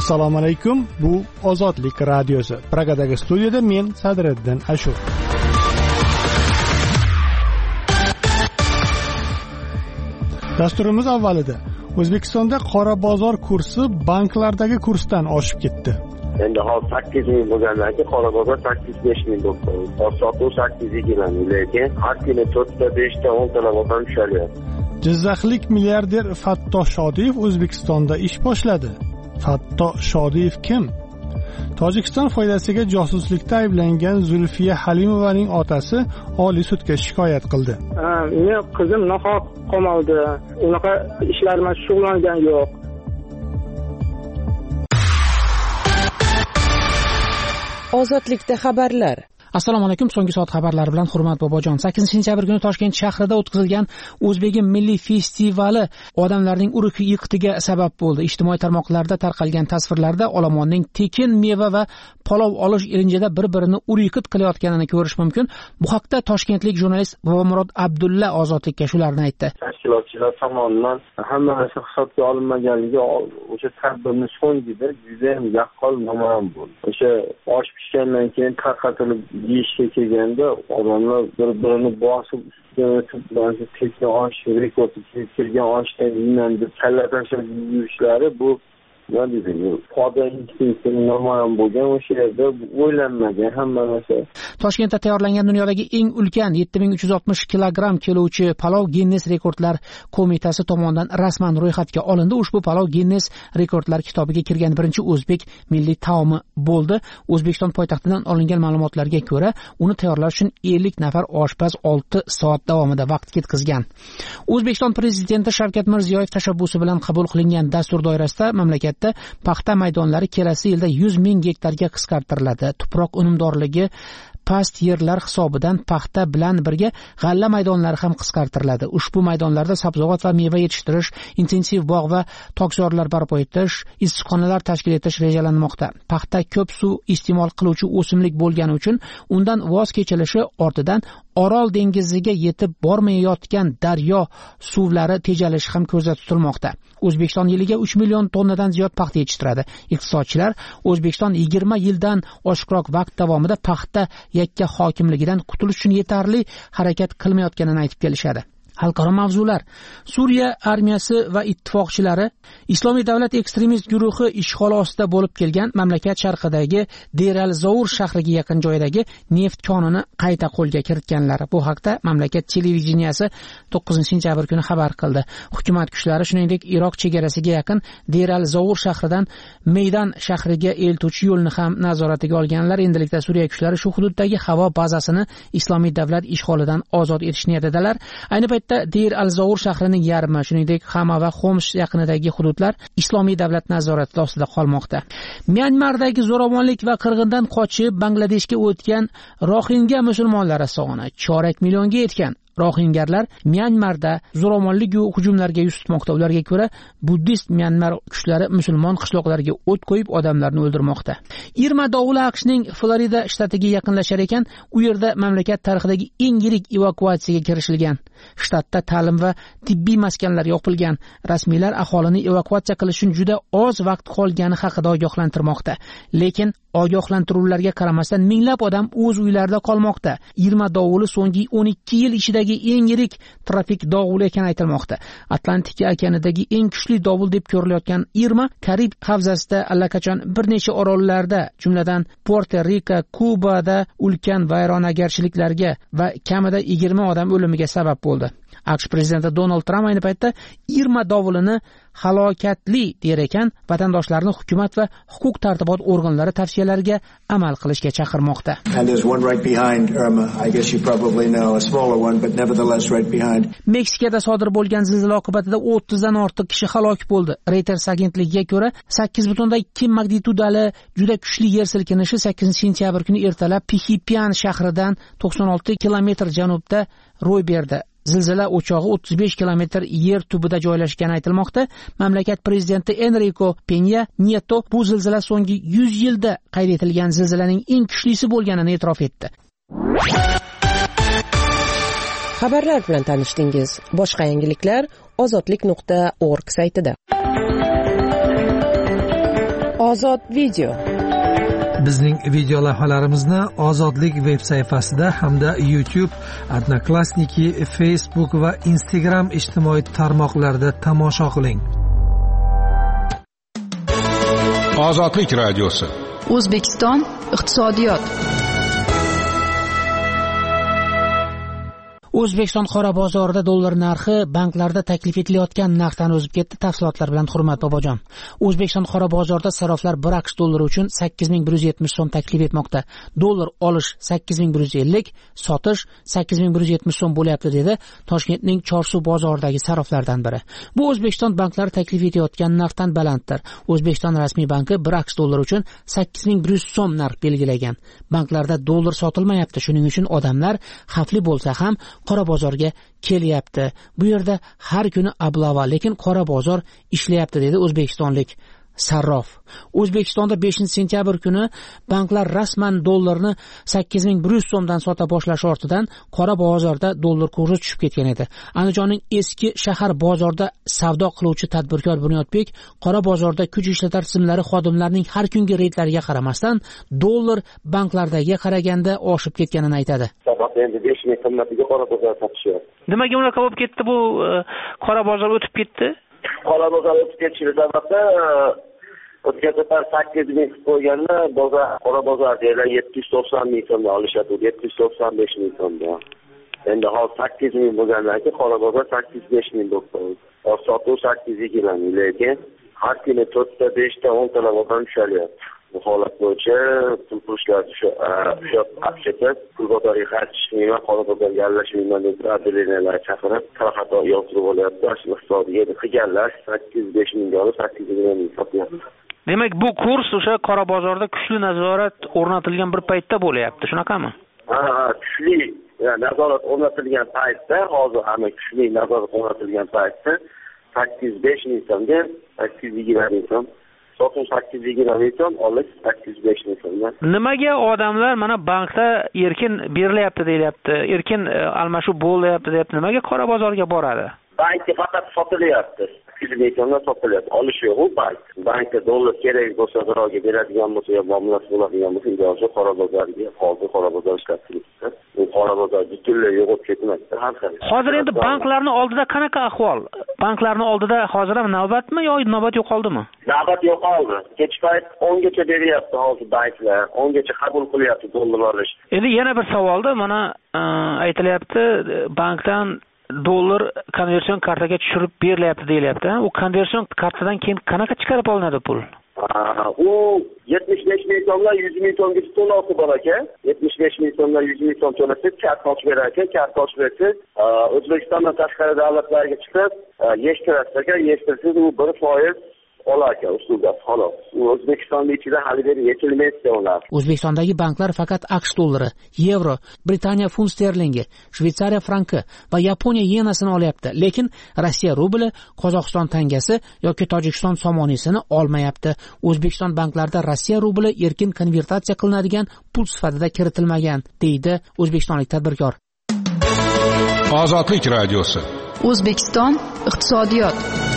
Assalomu alaykum. Bu Ozodlik radiosi. Pragadagi studiyada men Sadriddin Ashur. Dasturimiz avvalida O'zbekistonda qora bozor kursi banklardagi kursdan oshib ketdi. Endi hozir 8.000 bo'lgandan keyin qora bozor 8-5.000 bo'ldi. Sotuv 8.20, lekin har kuni 4ta, 5ta, 10ta odam tushalyapti. Jizzaxlik milliarder Fatto Shodiyev O'zbekistonda ish boshladi. Fatto Shodiyev kim? Tojikiston foydasiga josuslikda ayblangan Zulfiya Halimovaning otasi Oliy sudga shikoyat qildi. Men qizim nohaq qamaldi. Unaqa ishlar bilan shug'ullangan yo'q. Ozodlikda xabarlar. Assalomu alaykum. So'nggi soat xabarlari bilan Hurmat Bobojon. 8-sentyabr kuni Toshkent shahrida o'tkazilgan O'zbegim milliy festivali odamlarning urug'-yiqitiga sabab bo'ldi. Ijtimoiy tarmoqlarda tarqalgan tasvirlarda olomonning tekin meva va palov olish ilinjida bir-birini urug'-yiqit qilayotganini ko'rish mumkin. Bu haqda toshkentlik jurnalist Bobomurod Abdulla Ozodlikka shularni aytdi. Tashkilotchilar tomonidan hamma narsa hisobga olinmaganligi o'sha tadbirni so'ngida juda ham yaqqol namoyon bo'ldi. O'sha osh pishgandan keyin tarqatilib yeyishga kelganda odamlar bir-birini bosib ustiga o'tib, tekin osh rekordi kelgan oshdan yeyman deb kalla tashlab yurishlari bu nima deydi? Foda instinktining namoyon bo'lgan o'sha yerda o'ylanmagan hamma narsa. Toshkentda tayyorlangan dunyodagi eng ulkan 7360 kilogramm keluvchi palov Ginnes rekordlar qo'mitasi tomonidan rasman ro'yxatga olindi. Ushbu palov Ginnes rekordlar kitobiga kirgan birinchi o'zbek milliy taomi bo'ldi. O'zbekiston poytaxtidan olingan ma'lumotlarga ko'ra, uni tayyorlash uchun 50 nafar oshpaz 6 soat davomida vaqt ketkazgan. O'zbekiston prezidenti Shavkat Mirziyoyev tashabbusi bilan qabul qilingan dastur doirasida mamlakatda paxta maydonlari kelasi yilda 100 ming gektarga qisqartiriladi. Tuproq unumdorligi past yerlar hisobidan paxta bilan birga g'alla maydonlari ham qisqartiriladi. Ushbu maydonlarda sabzavot va meva yetishtirish, intensiv bog' va tokzorlar barpo etish, issiqxonalar tashkil etish rejalanmoqda. Paxta ko'p suv iste'mol qiluvchi o'simlik bo'lgani uchun undan voz kechilishi ortidan Orol dengiziga yetib bormayotgan daryo suvlari tejalishi ham ko'zda tutilmoqda. O'zbekiston yiliga 3 million tonnadan ziyod paxta yetishtiradi. Iqtisodchilar O'zbekiston 20 yildan oshiqroq vaqt davomida paxta yakka hokimligidan qutulish uchun yetarli harakat qilmayotganini aytib kelishadi. Xalqaro mavzular. Suriya armiyasi va ittifoqchilari Islomiy davlat ekstremist guruhi ishg'ol ostida bo'lib kelgan mamlakat sharqidagi Deir al-Zour shahriga yaqin joydagi neft konini qayta qo'lga kiritganlari. Bu haqda mamlakat televideniyasi 9-sentyabr kuni xabar qildi. Hukumat kuchlari shuningdek Iroq chegarasiga yaqin Deir al-Zour shahridan Meydan shahriga eltuvchi yo'lni ham nazoratiga olganlar. Endilikda Suriya kuchlari shu hududdagi havo bazasini Islomiy davlat ishg'olidan ozod etish niyatidalar. Ayni paytda Deir al-Zour shahrining yarmi, shuningdek Hama va Xoms yaqinidagi hududlar Islomiy davlat nazorati ostida qolmoqda. Myanmardagi zo'ravonlik va qirg'indan qochib Bangladeshga o'tgan Rohingya musulmonlari soni chorak millionga yetgan. Rohingarlar Myanmarda zo'ravonlik hujumlarga yuz tutmoqda. Ularga ko'ra, buddist Myanmar kuchlari musulmon qishloqlarga o't qo'yib odamlarni o'ldirmoqda. Irma dovuli AQShning Florida shtatiga yaqinlashar ekan, u yerda mamlakat tarixidagi eng yirik evakuatsiyaga kirishilgan. Shtatda ta'lim va tibbiy maskanlar yopilgan. Rasmiylar aholini evakuatsiya qilish uchun juda oz vaqt qolgani haqida ogohlantirmoqda. Lekin ogohlantiruvlarga qaramasdan minglab odam o'z uylarida qolmoqda. Irma dovuli so'nggi 12 yil ichidagi eng yirik trafik dovuli ekani aytilmoqda. Atlantika okeanidagi eng kuchli dovul deb ko'rilayotgan Irma Karib havzasida allaqachon bir necha orollarda, jumladan Puerto-Rico, Kubada ulkan vayronagarchiliklarga va kamida 20 odam o'limiga sabab bo'ldi. AQSh prezidenti Donald Tramp ayni paytda Irma dovulini halokatli der ekan, vatandoshlarni hukumat va huquq tartibot organlari tavsiyalariga amal qilishga chaqirmoqda. Meksikada sodir bo'lgan zilzila oqibatida 30 dan ortiq kishi halok bo'ldi. Reuters agentligiga ko'ra 8.2 magnitudali juda kuchli yer silkinishi 8-sentyabr kuni ertalab Pixipian shahridan 96 kilometr janubda ro'y berdi. Zilzila o'chog'i 35 kilometr yer tubida joylashgani aytilmoqda. Mamlakat prezidenti Enrico Peña Nieto bu zilzila so'nggi 100 yilda qayd etilgan zilzilaning eng kuchlisi bo'lganini e'tirof etdi. Xabarlar bilan tanishdingiz. Boshqa yangiliklar ozodlik.org saytida. Ozod video. Bizning video lavhalarimizni Ozodlik veb sayfasida hamda YouTube, Odnoklassniki, Facebook va Instagram ijtimoiy tarmoqlarida tomosha qiling. Ozodlik radiosi. O'zbekiston iqtisodiyot. O'zbekiston qora bozorida dollar narxi banklarda taklif etilayotgan narxdan o'zib ketdi. Tafsilotlar bilan Hurmat Bobojon. O'zbekiston qora bozorida saroflar 1 AQSh dollari uchun 8170 so'm taklif etmoqda. Dollar olish 8150, sotish 8170 so'm bo'lyapti dedi Toshkentning Chorsu bozoridagi saroflardan biri. Bu O'zbekiston banklari taklif etayotgan narxdan balanddir. O'zbekiston rasmiy banki 1 AQSh dollari uchun 8100 so'm narx belgilagan. Banklarda dollar sotilmayapti. Shuning uchun odamlar xavfli bo'lsa ham qora bozorga kelyapti. Bu yerda har kuni ablava, lekin qora bozor ishlayapti dedi o'zbekistonlik sarrof. O'zbekistonda 5-sentyabr kuni banklar rasman dollarni 8100 so'mdan sota boshlash ortidan qora bozorda dollar kursi tushib ketgan edi. Andijonning eski shahar bozorida savdo qiluvchi tadbirkor Bunyodbek qora bozorda kuch ishlatar tizimlari xodimlarining har kungi reydlariga qaramasdan dollar banklardagiga qaraganda oshib ketganini aytadi. Endi 5 ming qimmatiga qora bozor sotishyapti. Nimaga unaqa bo'lib ketdi bu qora bozor o'tib ketdi? Qora bozor o'tib ketishi sababi o'tgan safar 8 ming qo'yganda bozor qora bozor deylar 790 ming so'mda olishadi, 795 ming so'mda. Endi hozir 8 ming bo'lgandan keyin qora bozor 805 ming bo'lib qoldi. Sotuv 820 ming, lekin har kuni 4 ta, 5 ta, 10 ta lavozim tushalyapti. Bu holat bo'yicha pul pushlar shu apshata pul bozoriga qarshi chiqmayman, qora bozorga aralashmayman deb adliyalar chaqirib xato yozdirib olyapti. Shu iqtisodiy qilganlar 805 mingga olib 820 ming sotyapti. Demak, bu kurs o'sha qora bozorda kuchli nazorat o'rnatilgan bir paytda bo'lyapti, shunaqami? Ha, kuchli nazorat o'rnatilgan paytda, hozir ham kuchli nazorat o'rnatilgan paytda 805 ming so'mga 820 ming so'm, sotuv 820 ming so'm, olish 805 ming so'm. Nimaga odamlar mana bankda erkin berilyapti deyilyapti, erkin almashuv bo'lyapti deyapti, nimaga qora bozorga boradi? Bankda faqat sotilyapti. 8 ming so'mdan sotilyapti. Olish yo'q u bank. Bankda dollar kerak bo'lsa, birovga beradigan bo'lsa, yo muomalat bo'ladigan bo'lsa, iloji qora bozorga, hozir qora bozor ishlab turibdi. Bu qora bozor butunlay yo'qolib ketmoqda. Hozir endi banklarning oldida qanaqa ahvol? Banklarning oldida hozir ham navbatmi yo navbat yo'qoldimi? Navbat yo'qoldi. Kech payt 10 gacha beryapti hozir banklar. 10 gacha qabul qilyapti dollar olish. Endi yana bir savolda mana aytilyapti, bankdan dollar konversion kartaga tushirib berilyapti deyilyapti. U konversion kartadan keyin qanaqa chiqarib olinadi pul? U 75 ming so'mdan 100 ming so'mgacha to'lovsi bor ekan. 75 ming so'mdan 100 ming so'm to'lasa, kart ochib berar ekan. Kart ochib bersa, O'zbekistondan tashqari davlatlarga chiqib, yeshtirasiz ekan. Yeshtirsiz u 1% olar ekan usulda, xolos. O'zbekistonning ichida hali beri yechilmaydi ular. O'zbekistondagi banklar faqat AQSh dollari, yevro, Britaniya funt sterlingi, Shveysariya franki va Yaponiya yenasini olyapti, lekin Rossiya rubli, Qozog'iston tangasi yoki Tojikiston somonisini olmayapti. O'zbekiston banklarida Rossiya rubli erkin konvertatsiya qilinadigan pul sifatida kiritilmagan, deydi o'zbekistonlik tadbirkor. Ozodlik radiosi. O'zbekiston iqtisodiyot.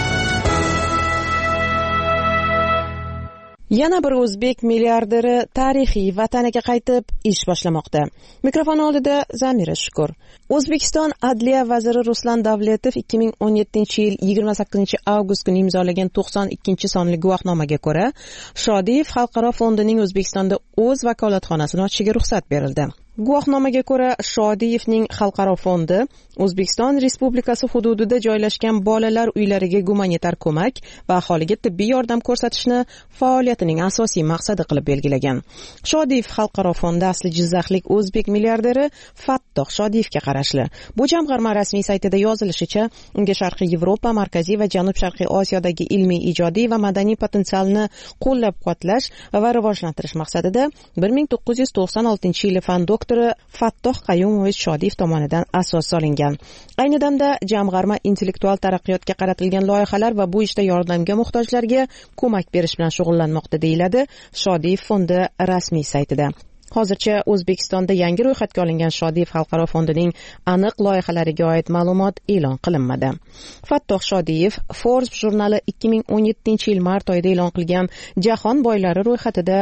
Yana bir o'zbek milliarderi tarixiy vataniga qaytib ish boshlamoqda. Mikrofon oldida Zamira Shukur. O'zbekiston Adliya vaziri Ruslan Davletov 2017-yil 28-avgust kuni imzolagan 92-sonli guvohnomaga ko'ra, Shodiyev xalqaro fondining O'zbekistonda o'z vakolatxonasini ochishiga ruxsat berildi. Guvohnomaga ko'ra, Shodiyevning xalqaro fondi O'zbekiston Respublikasi hududida joylashgan bolalar uylariga gumanitar ko'mak va aholiga tibbiy yordam ko'rsatishni faoliyatining asosiy maqsadi qilib belgilagan. Shodiyev xalqaro fondi asli jizzaxlik o'zbek milliarderi Fattoh Shodiyevga qarashli. Bu jamg'arma rasmiy saytida yozilishicha, unga Sharqiy Yevropa, Markaziy va Janub-Sharqiy Osiyodagi ilmiy, ijodiy va madaniy potensialni qo'llab-quvvatlash va rivojlantirish maqsadida 1996-yili fan doktori Fattoh Qayumovich Shodiyev tomonidan asos solingan. Ayni damda jamg'arma intellektual taraqqiyotga qaratilgan loyihalar va bu ishda yordamga muhtojlarga ko'mak berish bilan shug'ullanmoqda, deyiladi Shodiyev fondi rasmiy saytida. Hozircha O'zbekistonda yangi ro'yxatga olingan Shodiyev xalqaro fondining aniq loyihalariga oid ma'lumot e'lon qilinmadi. Fattoh Shodiyev Forbes jurnali 2017-yil mart oyida e'lon qilgan jahon boylari ro'yxatida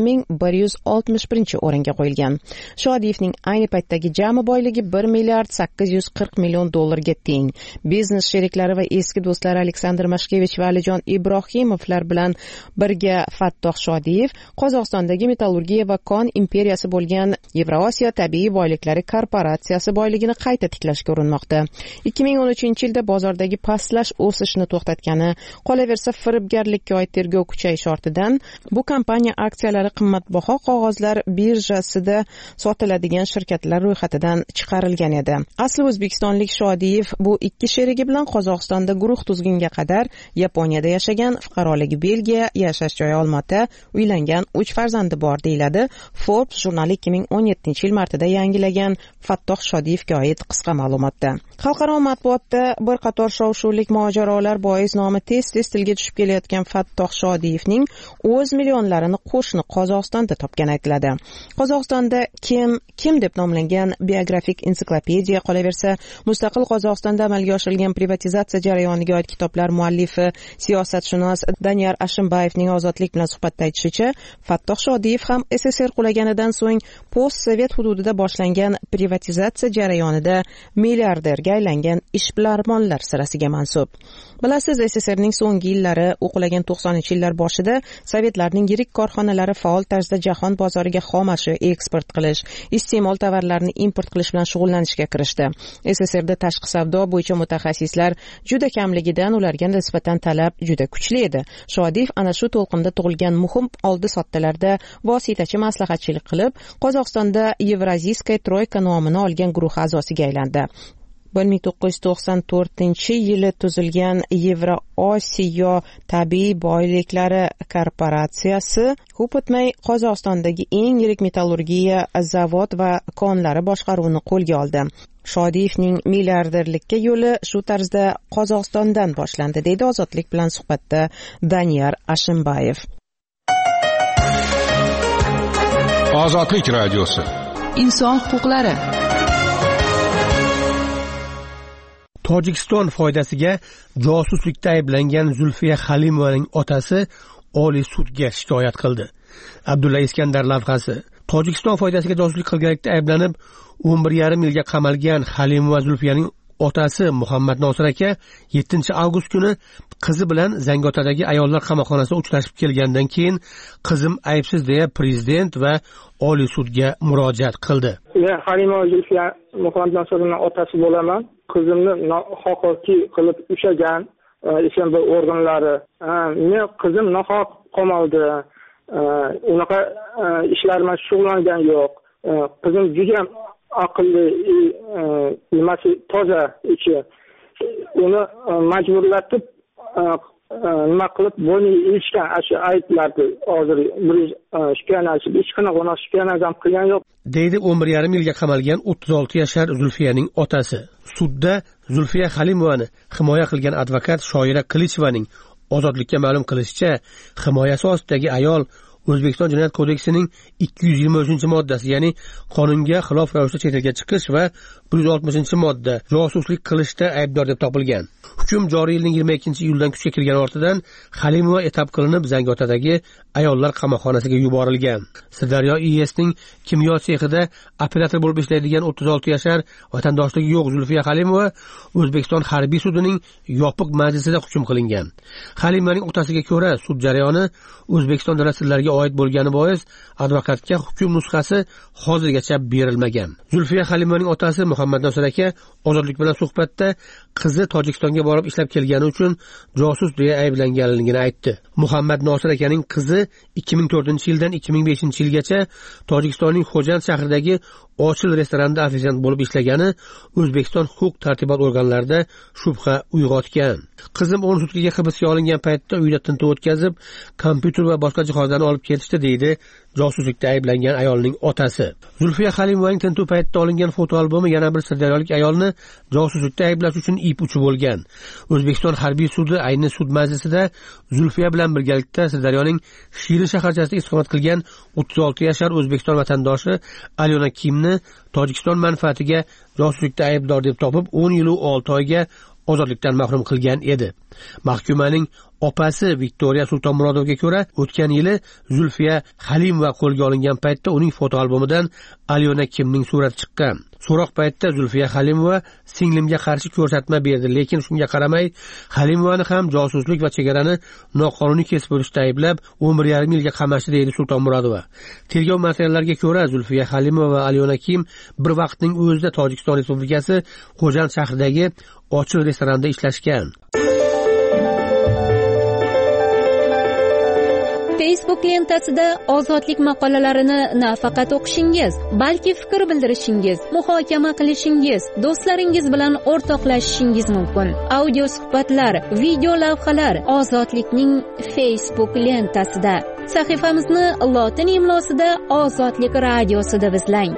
1161 o'ringa qo'yilgan. Shodiyevning ayni paytdagi jami boyligi 1 milliard 840 million dollarga teng. Biznes sheriklari va eski do'stlari Aleksandr Mashkevich va Alijon Ibrohimovlar bilan birga Fattoh Shodiyev Qozog'istondagi metallurgiya va kon imperiyasi bo'lgan Yevrosiyo tabiiy boyliklari korporatsiyasi boyligini qayta tiklashga urinmoqda. 2013-yilda bozordagi pastlash o'sishni to'xtatgani, qolaversa firibgarlikka oid tergov kuchayish ortidan bu kompaniya aksiyalari qimmatbaho qog'ozlar birjasida sotiladigan shirkatlar ro'yxatidan chiqarilgan edi. Asli o'zbekistonlik Shodiyev bu ikki sherigi bilan Qozog'istonda guruh tuzgunga qadar Yaponiyada yashagan, fuqaroligi Belgiya, yashash joyi Olmota, uylangan, 3 farzandi bor deyiladi Forbes jurnali 2017-yil martida yangilagan Fattoh Shodiyevga oid qisqa ma'lumotda. Xalqaro matbuotda bir qator shov-shuvlik mojarolar bois nomi tez-tez tilga tushib kelayotgan Fattoh Shodiyevning o'z millionlarini qo'shni Qozog'istonda topgani aytiladi. Qozog'istonda kim deb nomlangan biografik ensiklopediya, qolaversa mustaqil Qozog'istonda amalga oshirilgan privatizatsiya jarayoniga oid kitoblar muallifi, siyosatshunos Daniyar Ashimbayevning Ozodlik bilan suhbatda aytishicha, Fattoh Shodiyev ham SSR qulaganidan so'ng post-sovet hududida boshlangan privatizatsiya jarayonida milliarderga aylangan ishbilarmonlar sirasiga mansub. Bilasiz, SSRning so'nggi yillari, o'qilagan 90-yillar boshida sovetlarning yirik korxonalari faol tarzda jahon bozoriga xom ashyo eksport qilish, iste'mol tovarlarini import qilish bilan shug'ullanishga kirishdi. SSRda tashqi savdo bo'yicha mutaxassislar juda kamligidan ularga nisbatan talab juda kuchli edi. Shodiyev ana shu to'lqinda tug'ilgan muhim oldi-sottalarda vositachi maslahatchilik qilib, Qozog'istonda Yevraziyskaya troyka nomini olgan guruh a'zosiga aylandi. 1994-yili tuzilgan Yevrosiyo tabiiy boyliklari korporatsiyasi ko'p o'tmay Qozog'istondagi eng yirik metallurgiya, zavod va konlari boshqaruvini qo'lga oldi. Shodiyevning milliarderlikka yo'li shu tarzda Qozog'istondan boshlandi, deydi Ozodlik bilan suhbatda Daniyar Ashimbayev. Ozodlik radiosi. Inson huquqlari. Tojikiston foydasiga josuslikda ayblangan Zulfiya Halimovaning otasi Oliy sudga shikoyat qildi. Abdulla Iskandar lavhasi. Tojikiston foydasiga josuslik qilganlikda ayblanib 11,5 yilga qamalgan Halimova Zulfiyaning otasi Muhammad Nosir aka 7-avgust kuni qizi bilan Zangotadagi ayollar qamoqxonasida uchrashib kelgandan keyin qizim aybsiz deya prezident va Oliy sudga murojaat qildi. Men Halimova Zulfiya Muhammad Nosirning otasi bo'laman. Qizimni nohaqoqlik qilib ushlagan FSB organlari. Men qizim nohaq qamaldi. Unaqa ishlar bilan shug'ullangan yo'q. Qizim juda aqlli, nimasi toza ichi. Uni majburlatib nima qilib bo'yniga ilishgan shu ayblarni hozir bir shikoyat hech qanaqa shikoyat ham qilgan yo'q, deydi 11,5 yilga qamalgan 36 yashar Zulfiyaning otasi. Sudda Zulfiya Halimovani himoya qilgan advokat Shoira Qilichovaning Ozodlikka ma'lum qilishicha, himoyasi ostidagi ayol O'zbekiston Jinoyat kodeksining 223-moddasi, ya'ni qonunga xilof ravishda chet elga chiqish va 160-modda josuslik qilishda aybdor deb topilgan. Hukm joriy yilning 22-iyuldan kuchga kirgan ortidan Halimova etap qilinib Zangotadagi ayollar qamoqxonasiga yuborilgan. Sirdaryo IESning kimyo sexida operator bo'lib ishlaydigan 36 yashar vatandoshligi yo'q Zulfiya Halimova O'zbekiston harbiy sudining yopiq majlisida hukm qilingan. Halimovaning otasiga ko'ra, sud jarayoni O'zbekiston davlat sirlariga oid bo'lgani bois advokatga hukm nusxasi hozirgacha berilmagan. Zulfiya Halimovaning otasi Muhammad Nosir aka Ozodlik bilan suhbatda qizi Tojikistonga borib ishlab kelgani uchun josus deya ayblanganligini aytdi. Muhammad Nosir akaning qizi 2004-yildan 2005-yilgacha Tojikistonning Xo'jand shahridagi Ochil restoranda ofisiant bo'lib ishlagani O'zbekiston huquq-tartibot organlarida shubha uyg'otgan. Qizim 10 sutkaga hibsga olingan paytda uyda tintuv o'tkazib, kompyuter va boshqa jihozlarni olib ketishdi, deydi josuslikda ayblangan ayolning otasi. Zulfiya Halimovaning tintuv paytida olingan fotoalbomi yana bir sirdaryolik ayolni josuslikda ayblash uchun ip uchi bo'lgan. O'zbekiston harbiy sudi ayni sud majlisida Zulfiya bilan birgalikda Sirdaryoning Shirin shaharchasida istiqomat qilgan 36 yashar O'zbekiston vatandoshi Alyona Kimni Tojikiston manfaatiga josuslikda aybdor deb topib 10 yil 6 oyga ozodlikdan mahrum qilgan edi. Mahkumaning opasi Viktoriya Sultonmurodovga ko'ra, o'tgan yili Zulfiya Halimova qo'lga olingan paytda uning fotoalbomidan Alyona Kimning surati chiqqan. So'roq paytida Zulfiya Halimova singlimga qarshi ko'rsatma berdi, lekin shunga qaramay Halimovani ham josuslik va chegarani noqonuniy kesib o'tishda ayblab 11,5 yilga qamashdi deydi Sultonmurodova. Tergov materiallariga ko'ra, Zulfiya Halimova va Alyona Kim bir vaqtning o'zida Tojikiston Respublikasi Xo'jand shahridagi ochiq restoranda ishlashgan. Facebook lentasida ozodlik maqolalarini nafaqat o'qishingiz, balki fikr bildirishingiz, muhokama qilishingiz, do'stlaringiz bilan o'rtoqlashishingiz mumkin. Audio suhbatlar, video lavhalar Ozodlikning Facebook lentasida. Sahifamizni lotin imlosida Ozodlik radiosi deb izlang.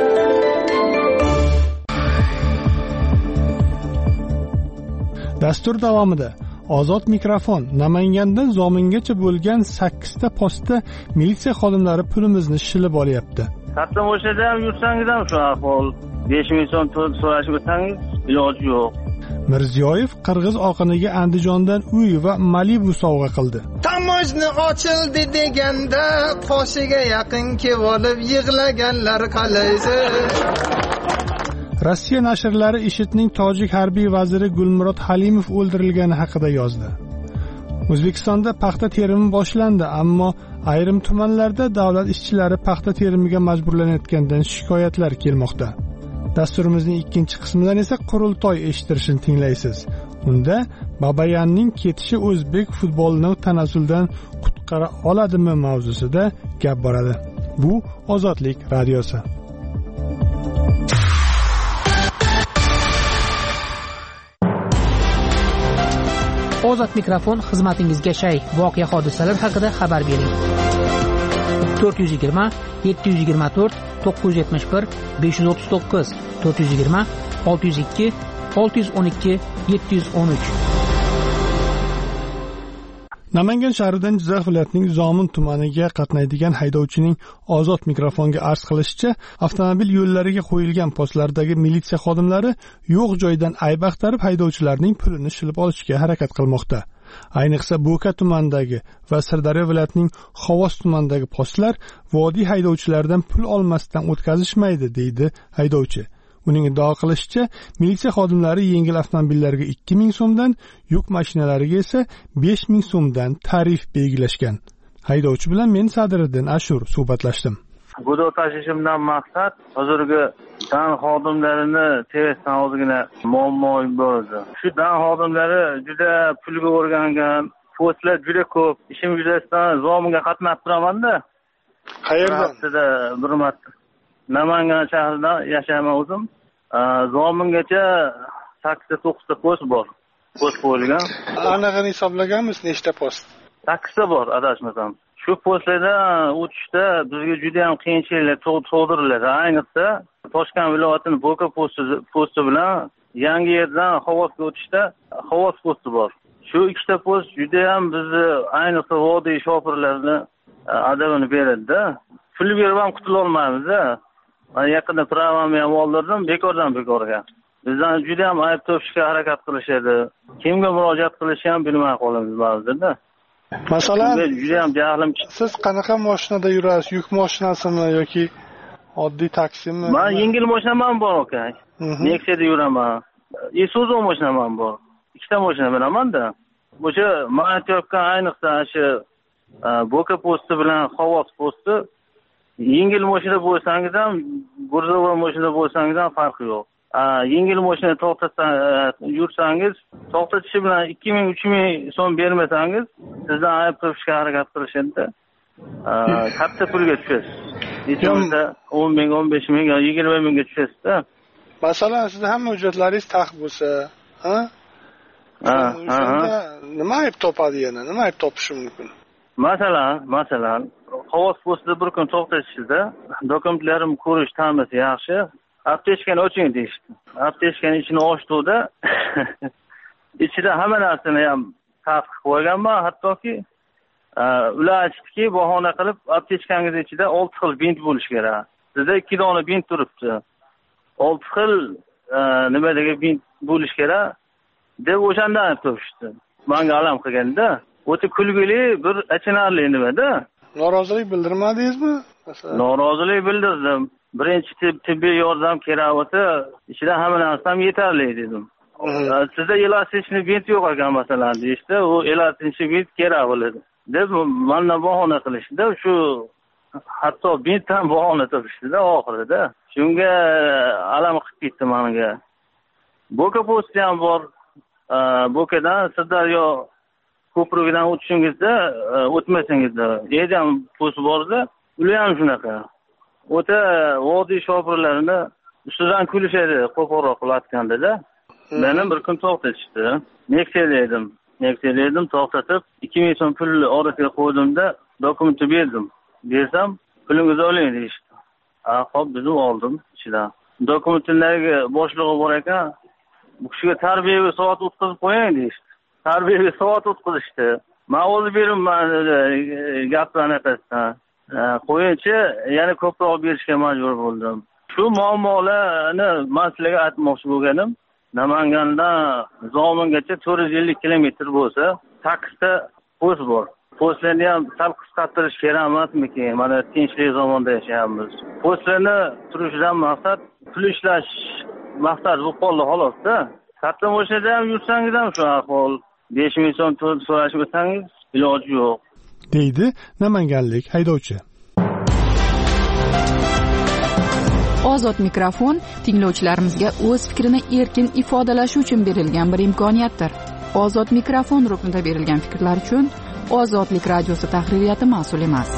Dastur davomida Ozod mikrofon Namangandan Zomingacha bo'lgan 8 ta postda militsiya xodimlari pulimizni shilib olyapti. Hatto o'shada ham yursangiz ham shu ahvol. 5,000 so'm so'rashib o'tsangiz iloji yo'q. Mirziyoyev qirg'iz oqiniga Andijondan uy va Malibu sovg'a qildi. Tamojni ochildi deganda qoshiga yaqin kelib olib yig'laganlar qalaysi. Rossiya nashrlari IShIDning tojik harbiy vaziri Gulmurod Halimov o'ldirilgani haqida yozdi. O'zbekistonda paxta terimi boshlandi, ammo ayrim tumanlarda davlat ishchilari paxta terimiga majburlanayotganidan shikoyatlar kelmoqda. Dasturimizning ikkinchi qismidan esa qurultoy eshittirishini tinglaysiz. Unda Babayanning ketishi o'zbek futbolini tanazzuldan qutqara oladimi mavzusida gap boradi. Bu Ozodlik radiosi. Ozod mikrofon xizmatingizga shay. Voqea hodisalar haqida xabar bering. 420 724 971 539 420 602 612 713. Namangan shahridan Jizzax viloyatining Zomin tumaniga qatnaydigan haydovchining Ozod mikrofonga arz qilishicha, avtomobil yo'llariga qo'yilgan postlardagi militsiya xodimlari yo'q joydan ayb axtarib haydovchilarning pulini shilib olishga harakat qilmoqda. Ayniqsa Bo'ka tumanidagi va Sirdaryo viloyatining Xovos tumanidagi postlar vodiy haydovchilaridan pul olmasdan o'tkazishmaydi, deydi haydovchi. Uning iddao qilishicha, militsiya xodimlari yengil avtomobillarga 2,000 so'mdan, yuk mashinalariga esa 5,000 so'mdan tarif belgilashgan. Haydovchi bilan men Sadiriddin Ashur suhbatlashdim. G'udo tashishimdan maqsad hozirgi dan xodimlarini tevasdan ozgina muammo bo'ldi. Shu dan xodimlari juda pulga o'rgangan, postlar juda ko'p. Ishim yuzasidan Zominga qatnab turaman-da. Qayerdan? Bir marta Namangan shahrida yashayman o'zim. Zomingacha 8-9 ta post bor. Post qo'yilgan. Anag'ini hisoblaganmiz, nechta post? 8 ta bor, adashmasam. Shu postlardan o'tishda bizga juda ham qiyinchiliklar tug'diriladi. Ayniqsa Toshkent viloyatining Bo'ka posti bilan Yangiyerdan Xovosga o'tishda Xovos posti bor. Shu ikkita post juda ham bizni ayniqsa vodiy shofirlarini adabini beradi-da. Pul berib ham qutula olmaymiz-da. Yaqinda pravamni ham oldirdim, bekorga. Bizdan juda ham ayb topishga harakat qilishadi. Kimga murojaat qilishni ham bilmay qolamiz ba'zida. Masalan, juda ham jahlim. Siz qanaqa mashinada yurasiz? Yuk mashinasimi yoki oddiy taksimi? Men yengil mashinam ham bor, aka. Nexia'da yuraman. Isuzu mashinam ham bor. Ikkita mashina bilaman-da. O'sha men aytayotgan ayniqsa shu Bo'ka posti bilan Xovos posti yengil mashina bo'lsangiz ham, gurzovoy mashina bo'lsangiz ham farqi yo'q. Yengil mashina yursangiz, to'xtatishi bilan 2,000-3,000 so'm bermasangiz, sizdan ayb topishga harakat qilishadi. Katta pulga tushasiz. Yechimda 10,000, 15,000, 20,000 ga tushasiz-da. Masalan, sizda hamma hujjatlaringiz taq bo'lsa, nima ayb topadi yana? Nima ayb topishi mumkin? Masalan, qog'oz postida bir kun to'xtatishdi. Dokumentlarim ko'rish ta'minoti yaxshi. Aptechkani oching deyishdi. Aptechkani ichini ochdi-da ichida hamma narsani ham tadqiq qo'yganman, hattoki ular aytishdiki, bahona qilib aptechkangiz ichida 6 xil bint bo'lishi kerak. Sizda 2 dona bint turibdi. 6 xil nimadagi bint bo'lishi kerak deb o'shandan turishdi. Menga alam qilganda, o'ta kulgili bir achinarli nimada. Norozilik bildirmadingizmi? Norozilik bildirdim. Birinchi tibbiy yordam kerak bo'lsa, ichida hamma narsa ham yetarli dedim. Sizda elastikli bint yo'q ekan masalan deyishdi. U elastikli bint kerak bo'ladi deb mendan bahona qilishdi. Shu hatto bint ham bahona topishdi-da oxirida. Shunga alam qilib ketdi menga. Boka posti ham bor. Bokadan Sirdaryo ko'prigidan o'tishingizda, o'tmasingizda, yerda ham post borda, ular ham shunaqa. O'ta vodiy shopirlarini ustidan kulishadi, qo'polroq qilayotganda-da. Meni bir kun to'xtatishdi. Nexia edim, to'xtatib 2000 so'm pul orasiga qo'ydimda, dokumentni berdim. Bersam, pulingizni oling deyishdi. Xo'p, bizim oldim ichidan. Dokumentlarga boshlig'i bor ekan, bu kishiga tarbiyaviy soat o'tkazib qo'ying deyishdi. Tarbiyaviy soat o'tkazishdi. Men o'zi beraman gaplarni aytasidan. Qo'yinchi, yana ko'proq berishga majbur bo'ldim. Shu muammolarni men sizlarga aytmoqchi bo'lganim, Namangandan Zomingacha 450 kilometr bo'lsa, 8 ta post bor. Postlarni ham sal qisqartirish kerak emasmiki? Mana tinchlik zamonda yashayapmiz. Postlarni turishidan maqsad pul ishlash maqsad bu qoldi xolos-da. Katta o'shada ham yursangiz ham shu ahvol. 5000 so'm so'rashib o'tsangiz iloji yo'q. Deydi namanganlik haydovchi. Ozod mikrofon tinglovchilarimizga o'z fikrini erkin ifodalashi uchun berilgan bir imkoniyatdir. Ozod mikrofon ruknida berilgan fikrlar uchun Ozodlik radiosi tahririyati mas'ul emas.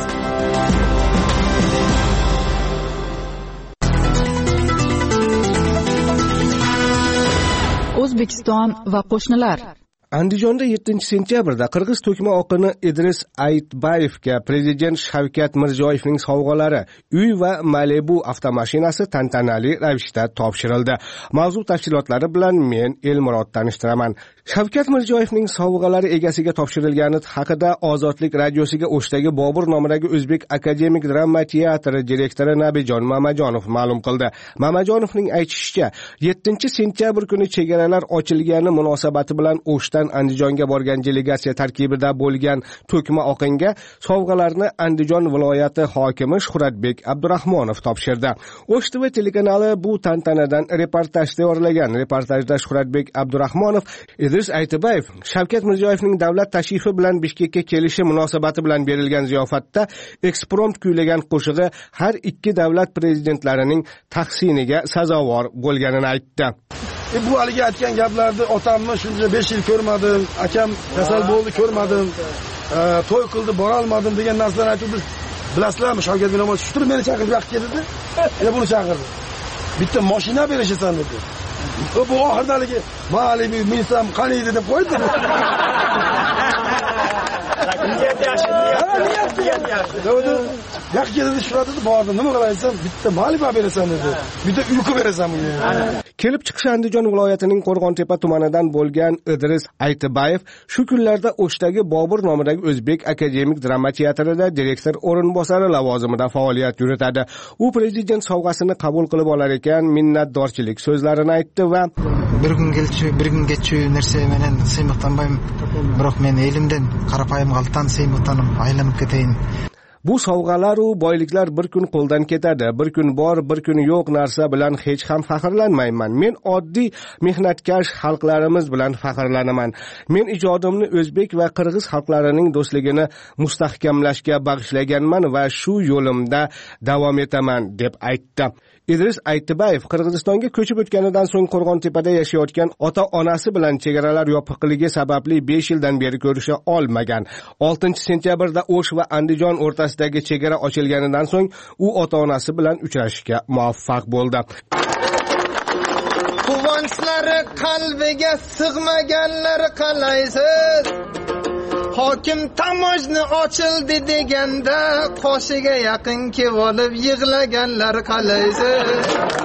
O'zbekiston va qo'shnilar. Andijonda 7-sentyabrda Qirg'iz to'kma oqini Idris Aytbayevga prezident Shavkat Mirziyoyevning sovg'alari uy va Malibu avtomashinasi tantanali ravishda topshirildi. Mavzu tafsilotlari bilan men Elmurod tanishtiraman. Shavkat Mirziyoyevning sovg'alari egasiga topshirilgani haqida Ozodlik radiosiga O'shdagi Bobur nomidagi O'zbek akademik drama teatri direktori Nabijon Mamajonov ma'lum qildi. Mamajonovning aytishicha, 7-sentyabr kuni chegaralar ochilgani munosabati bilan O'shda Andijonga borgan delegatsiya tarkibida bo'lgan to'kma oqinga sovg'alarni Andijon viloyati hokimi Shuhratbek Abdurahmonov topshirdi. O'sh TV telekanali bu tantanadan reportaj tayyorlagan. Reportajda Shuhratbek Abdurahmonov Idris Aytbayev Shavkat Mirziyoyevning davlat tashrifi bilan Bishkekka kelishi munosabati bilan berilgan ziyofatda eksprompt kuylagan qo'shig'i har ikki davlat prezidentlarining tahsiniga sazovor bo'lganini aytdi. Bu haligi aytgan gaplarni otamni shuncha 5 yil ko'rmadim, akam kasal bo'ldi ko'rmadim, to'y qildi bora olmadim degan narsalarni aytib bilasizlarmi? Shavkat Mirziyoyev shu turib meni chaqirib vaqt keldi. Buni chaqirdi. Bitta mashina berishasan dedi. Bu oxirdaligi ma'lumi minsam qani edi deb qo'ydi. Vaqt keldi shuratni bordim. Nima qilaysam bitta Malibu berasan dedi. Bitta uyqu berasan bunga. Kelib chiqishi Andijon viloyatining Qo'rg'ontepa tumanidan bo'lgan Idris Aytbayev shu kunlarda O'shdagi Bobur nomidagi O'zbek akademik drama teatrida direktor o'rinbosari lavozimida faoliyat yuritadi. U prezident sovg'asini qabul qilib olar ekan, minnatdorchilik so'zlarini aytdi va bir kungacha narsa menen siymoqtanbayman. Biroq men elimden qarapayim qaltan siymoqtanim aylanib ketayin. Bu sovg'alar u boyliklar bir kun qo'ldan ketadi, bir kun bor, bir kun yo'q narsa bilan hech ham faxrlanmayman. Men oddiy mehnatkash xalqlarimiz bilan faxrlanaman. Men ijodimni o'zbek va qirg'iz xalqlarining do'stligini mustahkamlashga bag'ishlaganman va shu yo'limda davom etaman deb aytdi. Idris Aytbayev Qirg'izistonga ko'chib o'tganidan so'ng Qo'rg'ontepada yashayotgan ota-onasi bilan chegaralar yopiqligi sababli 5 yildan beri ko'risha olmagan. 6-sentyabrda O'sh va Andijon o'rtasidagi chegara ochilganidan so'ng u ota-onasi bilan uchrashishga muvaffaq bo'ldi. Quvonchlari qalbiga sig'maganlar qalaysiz? hokim tamojni ochildi deganda qoshiga yaqin kelib olib yig'laganlar qalaysiz?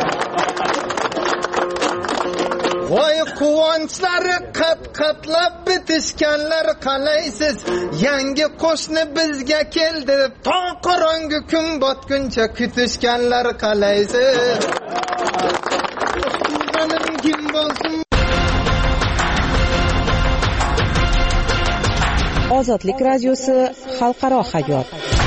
Voy quvonchlari qat-qatlab bitishganlar qalaysiz? Yangi qo'shni bizga keldi, to qorong'i kun botguncha kutishganlar qalaysiz? Kim bo'lsin? Ozodlik radiosi xalqaro hayot.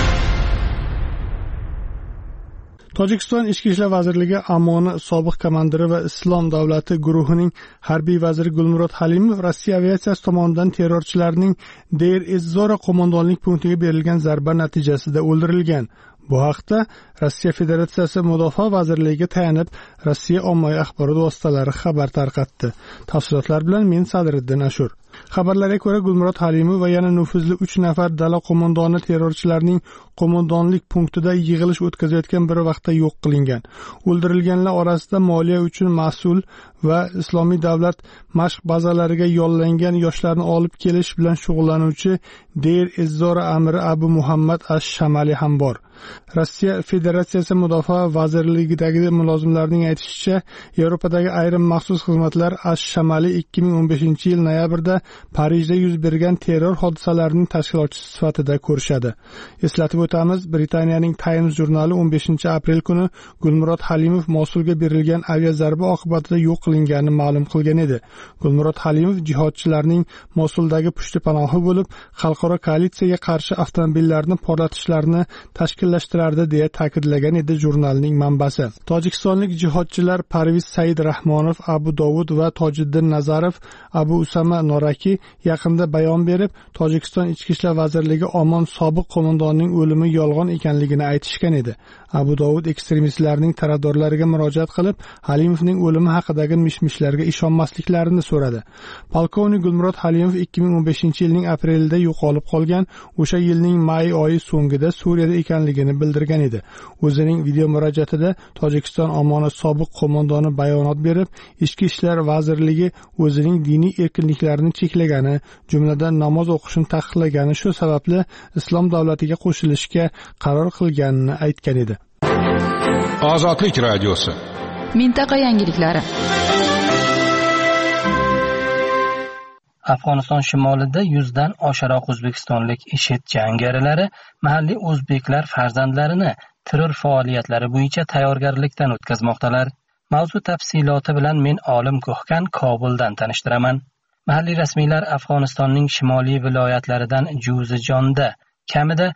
Tojikiston Ichki ishlar vazirligi Amoni sobiq komandiri va Islom davlati guruhining harbiy vaziri Gulmurod Halimov Rossiya aviatsiyasi tomonidan terrorchilarning Deir ez-Zora qo'mondonlik punktiga berilgan zarba natijasida o'ldirilgan. Bu haqda Rossiya Federatsiyasi Mudofaa vazirligiga tayanib, Rossiya ommaviy axborot vositalari xabar tarqatdi. Tafsilotlar bilan men Sadriddin Ashur. Xabarlarga ko'ra, Gulmurod Halimov va yana nufuzli 3 nafar dala qo'mondoni terrorchilarning qo'mondonlik punktida yig'ilish o'tkazayotgan bir vaqtda yo'q qilingan. O'ldirilganlar orasida moliya uchun mas'ul va Islomiy davlat mashq bazalariga yollangan yoshlarni olib kelish bilan shug'ullanuvchi Deir ez-Zora amiri Abu Muhammad ash-Shamali ham bor. Rossiya Federatsiyasi Mudofaa vazirligidagi mulozimlarning aytishicha, Yevropadagi ayrim maxsus xizmatlar ash-Shamali 2015-yil noyabrda Parijda yuz bergan terror hodisalarining tashkilotchisi sifatida ko'rishadi. Eslatib o'tamiz, Britaniyaning Times jurnali 15-aprel kuni Gulmurod Halimov Mosulga berilgan aviazarba oqibatida yo'q qilinganini ma'lum qilgan edi. Gulmurod Halimov jihodchilarning Mosuldagi pushti panohi bo'lib, xalqaro koalitsiyaga qarshi avtomobillarni portlatishlarini tashkillashtirardi deya ta'kidlagan edi jurnalning manbasi. Tojikistonlik jihodchilar Parviz Said Rahmonov, Abu Dovud va Tojiddin Nazarov, Abu Usama Noraki yaqinda bayon berib, Tojikiston Ichki ishlar vazirligi Omon sobiq qo'mondonining o'limi yolg'on ekanligini aytishgan edi. Abu Dovud ekstremistlarning tarafdorlariga murojaat qilib, Halimovning o'limi haqidagi mishmishlarga ishonmasliklarini so'radi. Polkovnik Gulmurod Halimov 2015-yilning aprelida yo'qolib qolgan, o'sha yilning may oyi so'ngida Suriyada ekanligini bildirgan edi. O'zining video murojaatida Tojikiston Omoni sobiq qo'mondoni bayonot berib, Ichki ishlar vazirligi o'zining diniy erkinliklarini cheklagani, jumladan namoz o'qishni taqiqlagani, shu sababli Islom davlatiga qo'shilishga qaror qilganini aytgan edi. Ozodlik radiosi. Mintaqa yangiliklari. Afg'oniston shimolida 100 dan oshiroq o'zbekistonlik IShID jangarilari mahalliy o'zbeklar farzandlarini terror faoliyatlari bo'yicha tayyorgarlikdan o'tkazmoqdalar. Mavzu tafsiloti bilan men Olim Ko'hkan Kobuldan tanishtiraman. Mahalliy rasmiylar Afg'onistonning shimoliy viloyatlaridan Juzijonda kamida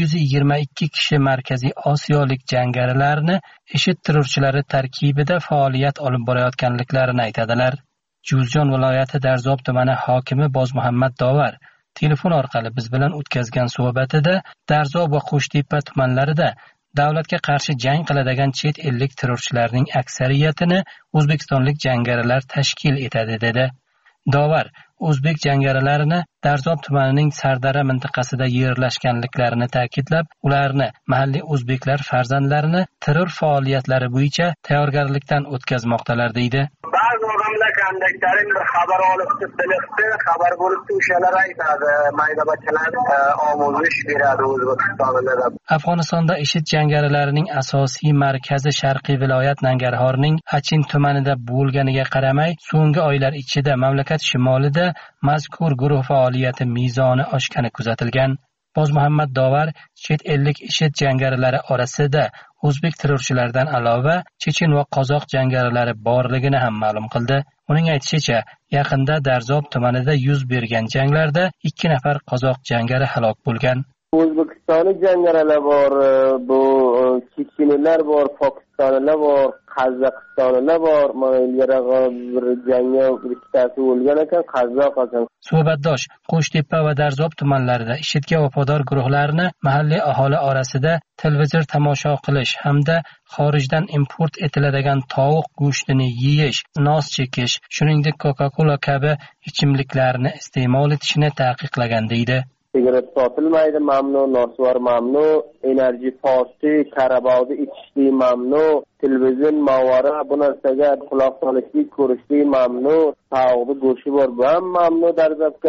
122 kishi Markaziy Osiyolik jangarilarni IShID terrorchilari tarkibida faoliyat olib borayotganliklarini aytadilar. Juzjon viloyati Darzob tumani hokimi Bozmuhammad Dovar telefon orqali biz bilan o'tkazgan suhbatida Darzob va Qo'shtepa tumanlarida davlatga qarshi jang qiladigan chet ellik terrorchilarning aksariyatini o'zbekistonlik jangarilar tashkil etadi dedi. Dovar o'zbek jangarilarini Darzob tumanining Sardara mintaqasida yerlashganliklarini ta'kidlab, ularni mahalliy o'zbeklar farzandlarini terror faoliyatlari bo'yicha tayyorgarlikdan o'tkazmoqdalar deydi. Ba'zi odamlar kandaktarin xabar olib turibdi, xabar bo'lib o'shalar aytadi, mayda-bachchalar omozish beradi O'zbekistonda. Afg'onistonda IShID jangarilarining asosiy markazi Sharqiy viloyat Nangarhorning Achin tumanida bo'lganiga qaramay, so'nggi oylar ichida mamlakat shimolida mazkur guruh faoliyati mezoni oshgani kuzatilgan. Bozmuhammad Dovar chet ellik IShID jangarilari orasida o'zbek terrorchilaridan alova chechen va qozoq jangarilari borligini ham ma'lum qildi. Uning aytishicha, yaqinda Darzob tumanida yuz bergan janglarda 2 nafar qozoq jangari halok bo'lgan. O'zbekistonlik jangarilar bor, bu chechenlar bor, pokistonliklar bor, qozog'istonliklar bor. Mana ilgari bir jangga ikkitasi o'lgan ekan, qozoq ekan. Suhbatdosh Qo'shtepa va Darzob tumanlarida IShIDga vafodor guruhlarni mahalliy aholi orasida televizor tomosha qilish hamda xorijdan import etiladigan tovuq go'shtini yeyish, nos chekish, shuningdek Coca-Cola kabi ichimliklarni iste'mol etishni taqiqlagan deydi. Sigaret sotilmaydi, mamnun, nosvar mamnun, enerji posti, karabog'ni ichishlik mamnun, televizor, mavara, bu narsaga quloq solishlik, ko'rishlik mamnun, tovuqni go'shti bor, bu ham mamnun Darzobga.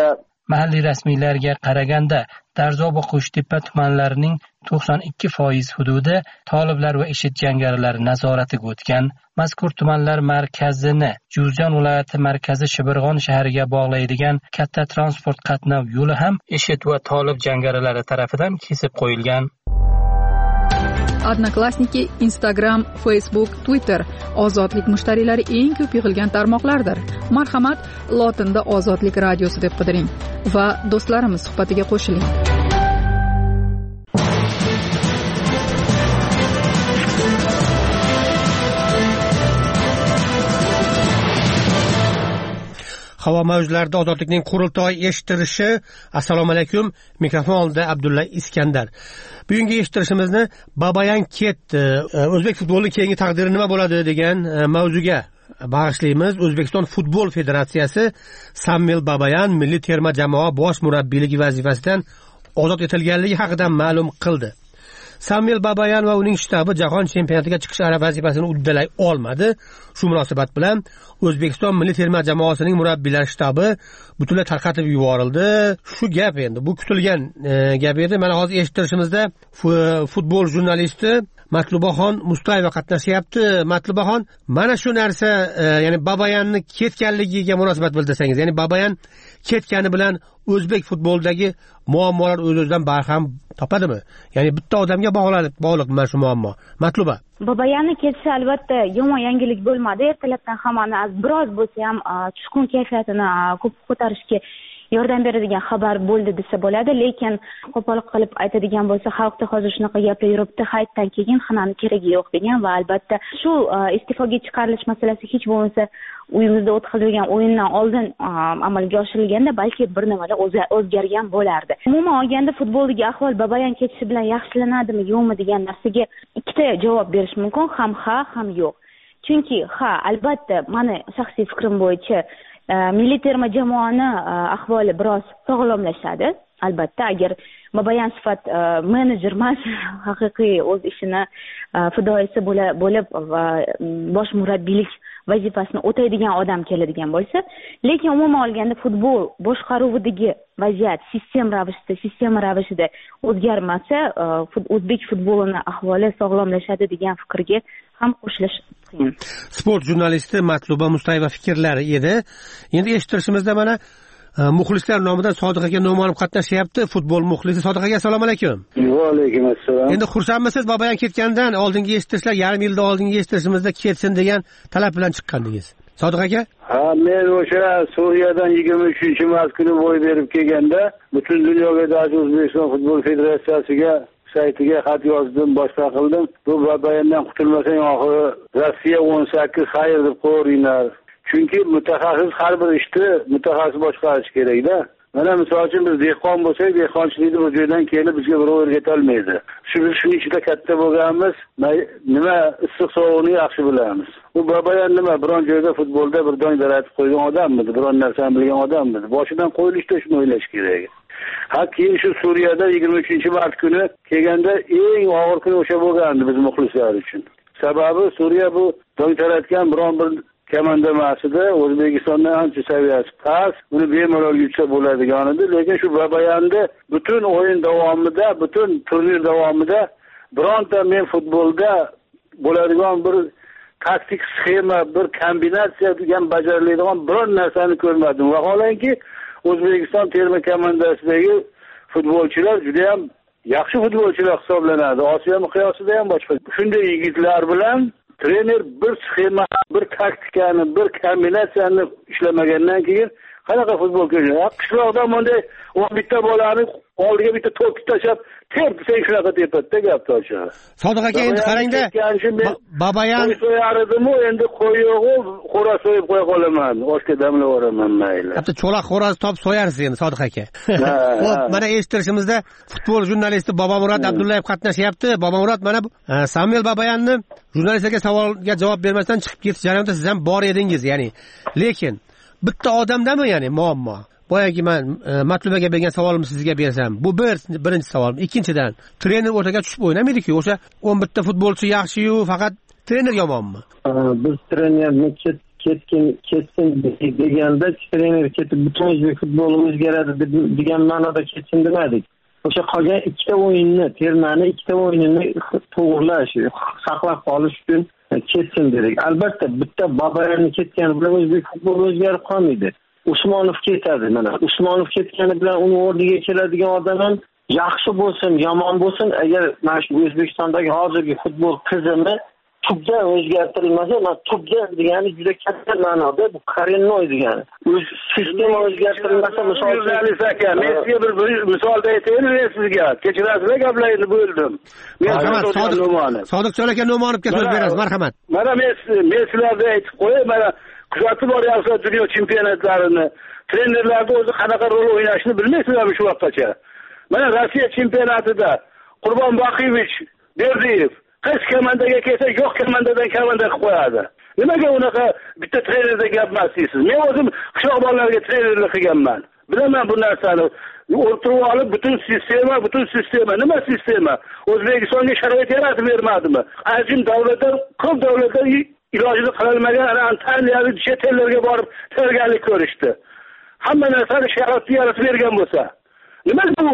Mahalliy rasmiylarga qaraganda, Darzob va Qo'shtepa tumanlarining 92% hududi toliblar va IShID jangarilari nazoratiga o'tgan. Mazkur tumanlar markazini Juzjon viloyati markazi Shibirg'on shahriga bog'laydigan katta transport qatnov yo'li ham IShID va tolib jangarilari tomonidan kesib qo'yilgan. Odnoklassniki, Instagram, Facebook, Twitter ozodlik mushtariylari eng ko'p yig'ilgan tarmoqlardir. Marhamat, lotinda Ozodlik radiosi deb qidiring va do'stlarimiz suhbatiga qo'shiling. Havo mavjlarida ozodlikning qurultoy eshittirishi. Assalomu alaykum. Mikrofon oldida Abdulla Iskandar. Bugungi eshittirishimizni Babayan ketdi. O'zbek futbolining keyingi taqdiri nima bo'ladi degan mavzuga bag'ishlaymiz. O'zbekiston Futbol Federatsiyasi Samvel Babayan milliy terma jamoa bosh murabbiyligi vazifasidan ozod etilganligi haqida ma'lum qildi. Samvel Babayan va uning shtabi jahon chempionatiga chiqish vazifasini uddalay olmadi. Shu munosabat bilan O'zbekiston milliy terma jamoasining murabbiylar shtabi butunlay tarqatib yuborildi. Shu gap endi, bu kutilgan gap edi. Mana hozir eshittirishimizda futbol jurnalisti Matlubaxon Mustayeva qatnashyapti. Matlubaxon, mana shu narsa, ya'ni Babayanni ketganligiga munosabat bildirsangiz, ya'ni Babayan ketgani bilan o'zbek futbolidagi muammolar o'z-o'zidan barham topadimi? Ya'ni bitta odamga bog'liq mana shu muammo. Matluba. Babayanni ketishi albatta yomon yangilik bo'lmadi. Ertalabdan hammani biroz bo'lsa ham tushkun kayfiyatini ko'tarishga yordam beradigan xabar bo'ldi desa bo'ladi, lekin qo'pol qilib aytadigan bo'lsa, xalqda hozir shunaqa gaplar yuribdi, hayitdan keyin xinani keragi yo'q degan va albatta shu iste'foga chiqarilish masalasi hech bo'lmasa uyimizda o'tkazilgan o'yindan oldin amalga oshirilganda balki bir nimalar o'zgargan bo'lardi. Umuman olganda futboldagi ahvol Babayan ketishi bilan yaxshilanadimi, yo'qmi degan narsaga ikkita javob berish mumkin, ham ha, ham yo'q. Chunki ha, albatta, meni shaxsiy fikrim bo'yicha milliy terma jamoani ahvoli biroz sog'lomlashadi. Albatta, agar Babayan sifat menejer emas, haqiqiy o'z ishini fidoyisi bo'lib va bosh murabbiylik vazifasini o'taydigan odam keladigan bo'lsa, lekin umuman olganda futbol boshqaruvidagi vaziyat sistema ravishida o'zgarmasa, o'zbek futbolini ahvoli sog'lomlashadi degan fikrga ham qo'shilish qiyin. Sport jurnalisti Matluba Mustayeva fikrlari edi. Endi eshittirishimizda mana muxlislar nomidan Sodiq aka noma'lum qatnashyapti. Futbol muxlisi Sodiq aka, assalomu alaykum. Va alaykum assalom. Endi xursandmisiz Babayan ketgandan? Oldingi eshittirishlar yarim yilda oldingi eshittirishimizda ketsin degan talab bilan chiqqandingiz. Sodiq aka? Ha, men o'sha Suriyadan 23-mart kuni bo'y berib kelganda butun dunyoga O'zbekiston Futbol Federatsiyasiga saytiga xat yozdim, boshqa qildim. Bu Babayandan qutulmasang oxiri Rossiya 18 xayr deb qo'yinglar. Chunki mutaxassis har bir ishni mutaxassis boshqarish kerak-da. Mana misol uchun biz dehqon bo'lsak, dehqonchilikni bu joydan kelib bizga birov o'rgata olmaydi. Shuning ichida katta bo'lganmiz, nima issiq sovuqni yaxshi bilamiz. Bu Babayan nima, biron joyda futbolda bir dong daratib qo'ygan odammidi, biron narsani bilgan odammidi? Boshidan qo'yilishda shuni o'ylash kerak. Ha, keyin shu Suriyada 23-mart kuni kelganda eng og'ir kun o'sha bo'lgandi biz muxlislar uchun. Sababi Suriya bu dong taratgan biron bir komanda emasida, O'zbekistondan ancha saviyasi past, uni bemalol yutsa bo'ladigan edi, lekin shu Babayanni butun o'yin davomida, butun turnir davomida bironta men futbolda bo'ladigan bir taktik sxema, bir kombinatsiya degan bajariladigan biron narsani ko'rmadim. Vaholanki O'zbekiston terma komandasidagi futbolchilar juda ham yaxshi futbolchilar hisoblanadi. Osiyo miqyosida ham boshqa. Shunday yigitlar bilan trener bir sxema, bir taktikani, bir kombinatsiyani ishlamagandan keyin qanaqa futbol ko'radi? Qishloqda bunday 11 ta bolani oldiga bitta to'p tashlab, tep sen shunaqa tepatda gap to'shadi. Sodiq aka, endi qarangda, Babayan so'yardimu, endi qo'y yo'g'u, xo'roz so'yib qo'ya qolaman. Oshga damlab yuboraman mayli. Bitta cho'loq xo'roz topib so'yarsiz endi Sodiq aka. Xo'p, mana eshittirishimizda futbol jurnalisti Bobomurod Abdullayev qatnashyapti. Bobomurod, mana Samvel Babayanni jurnalistlarga savolga javob bermasdan chiqib ketish jarayonida siz ham bor edingiz, ya'ni. Lekin bitta odamdami, ya'ni muammo? Boyagi men Matlubaga bergan savolimni sizga bersam, bu birinchi savolim. Ikkinchidan, trener o'rtaga tushib o'ynamaydi-ku, o'sha 11 ta futbolchi yaxshi-yu, faqat trener yomonmi? Biz trenerni ketsin deganda trener ketib butun o'zbek futboli o'zgaradi degan ma'noda ketsin demadik. O'sha qolgan ikkita o'yinni, termani ikkita o'yinini to'g'rilash, saqlab qolish uchun ketsin dedik. Albatta bitta Babayarni ketgani bilan o'zbek futboli o'zgarib qolmaydi. Usmonov ketadi mana. Usmonov ketgani bilan uni o'rniga keladigan odam ham yaxshi bo'lsin, yomon bo'lsin, agar mana shu O'zbekistondagi hozirgi futbol tizimi tubdan o'zgartirilmasa, tubdan degani juda katta ma'noda bu korенной degani. O'z sistema o'zgartirilmasa, misol jurnalist aka, men sizga bir misolda aytaymi sizga? Kechirasizlar, gaplarni bo'ldim. Men Sodiqjon aka No'monovga so'z berasiz, marhamat. Mana men sizlarga aytib qo'yay, mana kuzatib boryapsizlar dunyo chempionatlarini. Trenerlarning o'zi qanaqa rol o'ynashini bilmaysizlarmi shu vaqtgacha? Mana Rossiya chempionatida Qurbon Boqiyevich, Berdiyev qaysi komandaga kelsa, yo'q komandadan komanda qilib qo'yadi. Nimaga unaqa bitta trenerda gap emas deysiz? Men o'zim qishloq bolalariga trenerlik qilganman. Bilaman bu narsani. O'rtirib olib butun sistema, nima sistema? O'zbekistonga sharoit yaratib bermadimi? Ajin davlatlar, ko'p davlatlar ilojini qilolmagan Antaliyalik chet ellarga borib tayyorgarlik ko'rishdi. Hamma narsani sharoit yaratib bergan bo'lsa, nima bu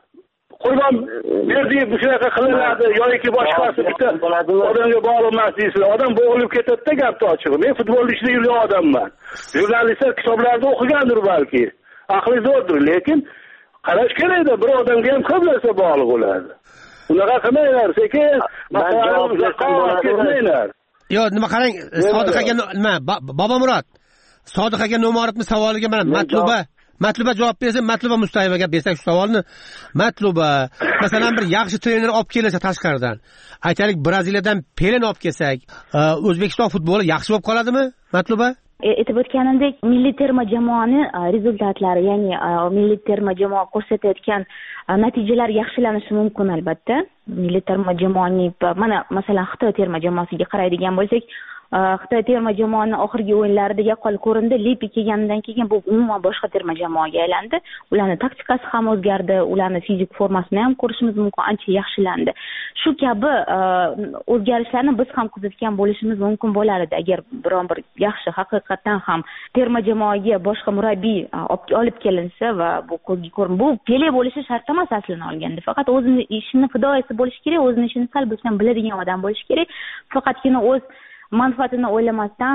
Qurbon Berdiyev bu shunaqa qilinadi yoki boshqasi bitta odamga bog'liq emas deysizlar. Odam bo'g'ilib ketadi-da, gapni ochig'i. Men futbolda ishlab yurgan odamman. Jurnalistlar kitoblarda o'qigandir balki. Aqli zo'rdir, lekin qarash kerak-da, bir odamga ham ko'p narsa bog'liq bo'ladi. Unaqa qilmanglar, sekin masalani uzoqqa ketmanglar. Yo'q, nima qarang, Sodiq aka nima, Bobomurod. Sodiq aka No'monovning savoliga mana Matluba javob bersa, Matluba Mustayevaga bersak shu savolni. Matluba, masalan bir yaxshi trener olib kelsa tashqaridan, aytaylik Braziliyadan Peleni olib kelsak, O'zbekiston futboli yaxshi bo'lib qoladimi, Matluba? Aytib o'tganimdek, milliy terma jamoani rezultatlari, ya'ni milliy terma jamoa ko'rsatayotgan natijalar yaxshilanishi mumkin albatta. Milliy terma jamoaning mana masalan Xitoy terma jamoasiga qaraydigan bo'lsak, Xitoy terma jamoaning oxirgi o'yinlarida yaqqol ko'rindi. Lipi kelganidan keyin bu umuman boshqa terma jamoaga aylandi. Ularning taktikasi ham o'zgardi, ularning fizik formasini ham ko'rishimiz mumkin, ancha yaxshilandi. Shu kabi o'zgarishlarni biz ham kuzatgan bo'lishimiz mumkin bo'lardi agar biron bir yaxshi haqiqatan ham terma jamoaga boshqa murabbiy olib kelinsa va bu ko'zga ko'rin. Bu Pele bo'lishi shart emas aslini olganda. Faqat o'zining ishini fidoyisi bo'lishi kerak, o'zining ishini sal bo'lsa biladigan odam bo'lishi kerak. Faqatgina o'z manfaatini o'ylamasdan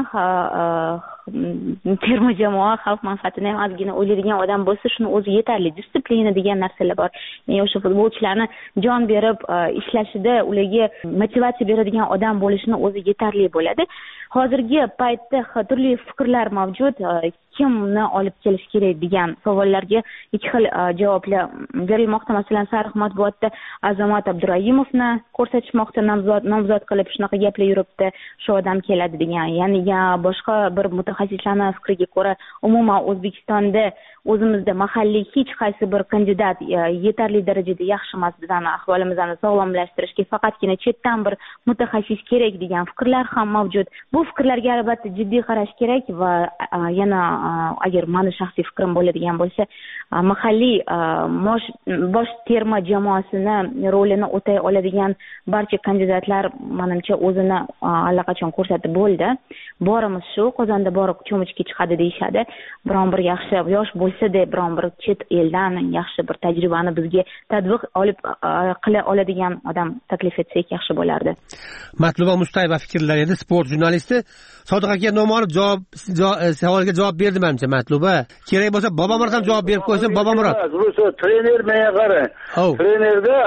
terma jamoa xalq manfaatini ham ozgina o'ylaydigan odam bo'lsa, shuni o'zi yetarli. Disiplina degan narsalar bor. Ya'ni o'sha futbolchilarni jon berib ishlashida ularga motivatsiya beradigan odam bo'lishini o'zi yetarli bo'ladi. Hozirgi paytda turli fikrlar mavjud. Kimni olib kelish kerak degan savollarga ikki xil javoblar berilmoqda. Masalan, Sariq matbuotda Azamat Abduraimovni ko'rsatishmoqda, nomzod qilib shunaqa gaplar yuribdi, shu odam keladi degan. Ya'ni boshqa bir mutaxassislarning fikriga ko'ra, umuman O'zbekistonda o'zimizda mahalliy hech qaysi bir kandidat yetarli darajada yaxshi emas bizani ahvolimizni sog'lomlashtirishga, faqatgina chetdan bir mutaxassis kerak degan fikrlar ham mavjud. Bu fikrlarga albatta jiddiy qarash kerak va yana agar meni shaxsiy fikrim bo'ladigan bo'lsa, mahalliy bosh terma jamoasini rolini o'tay oladigan barcha kandidatlar menimcha o'zini allaqachon ko'rsatib bo'ldi. Borimiz shu, Qozonda borib cho'michga chiqadi deyshadi. Biron bir yaxshi yosh bo'lsa-da, biron bir chet eldan yaxshi bir tajribani bizga tatbiq olib qila oladigan odam taklif etsak yaxshi bo'lardi. Matluba Mustayeva fikrlari edi, sport jurnalisti. Sodiq aka No'monov savolga javob berdi menimcha. Matluba kerak bo'lsa Bobomurod ham javob berib qo'ysin. Bobomurod trener menga qarang. Trenerda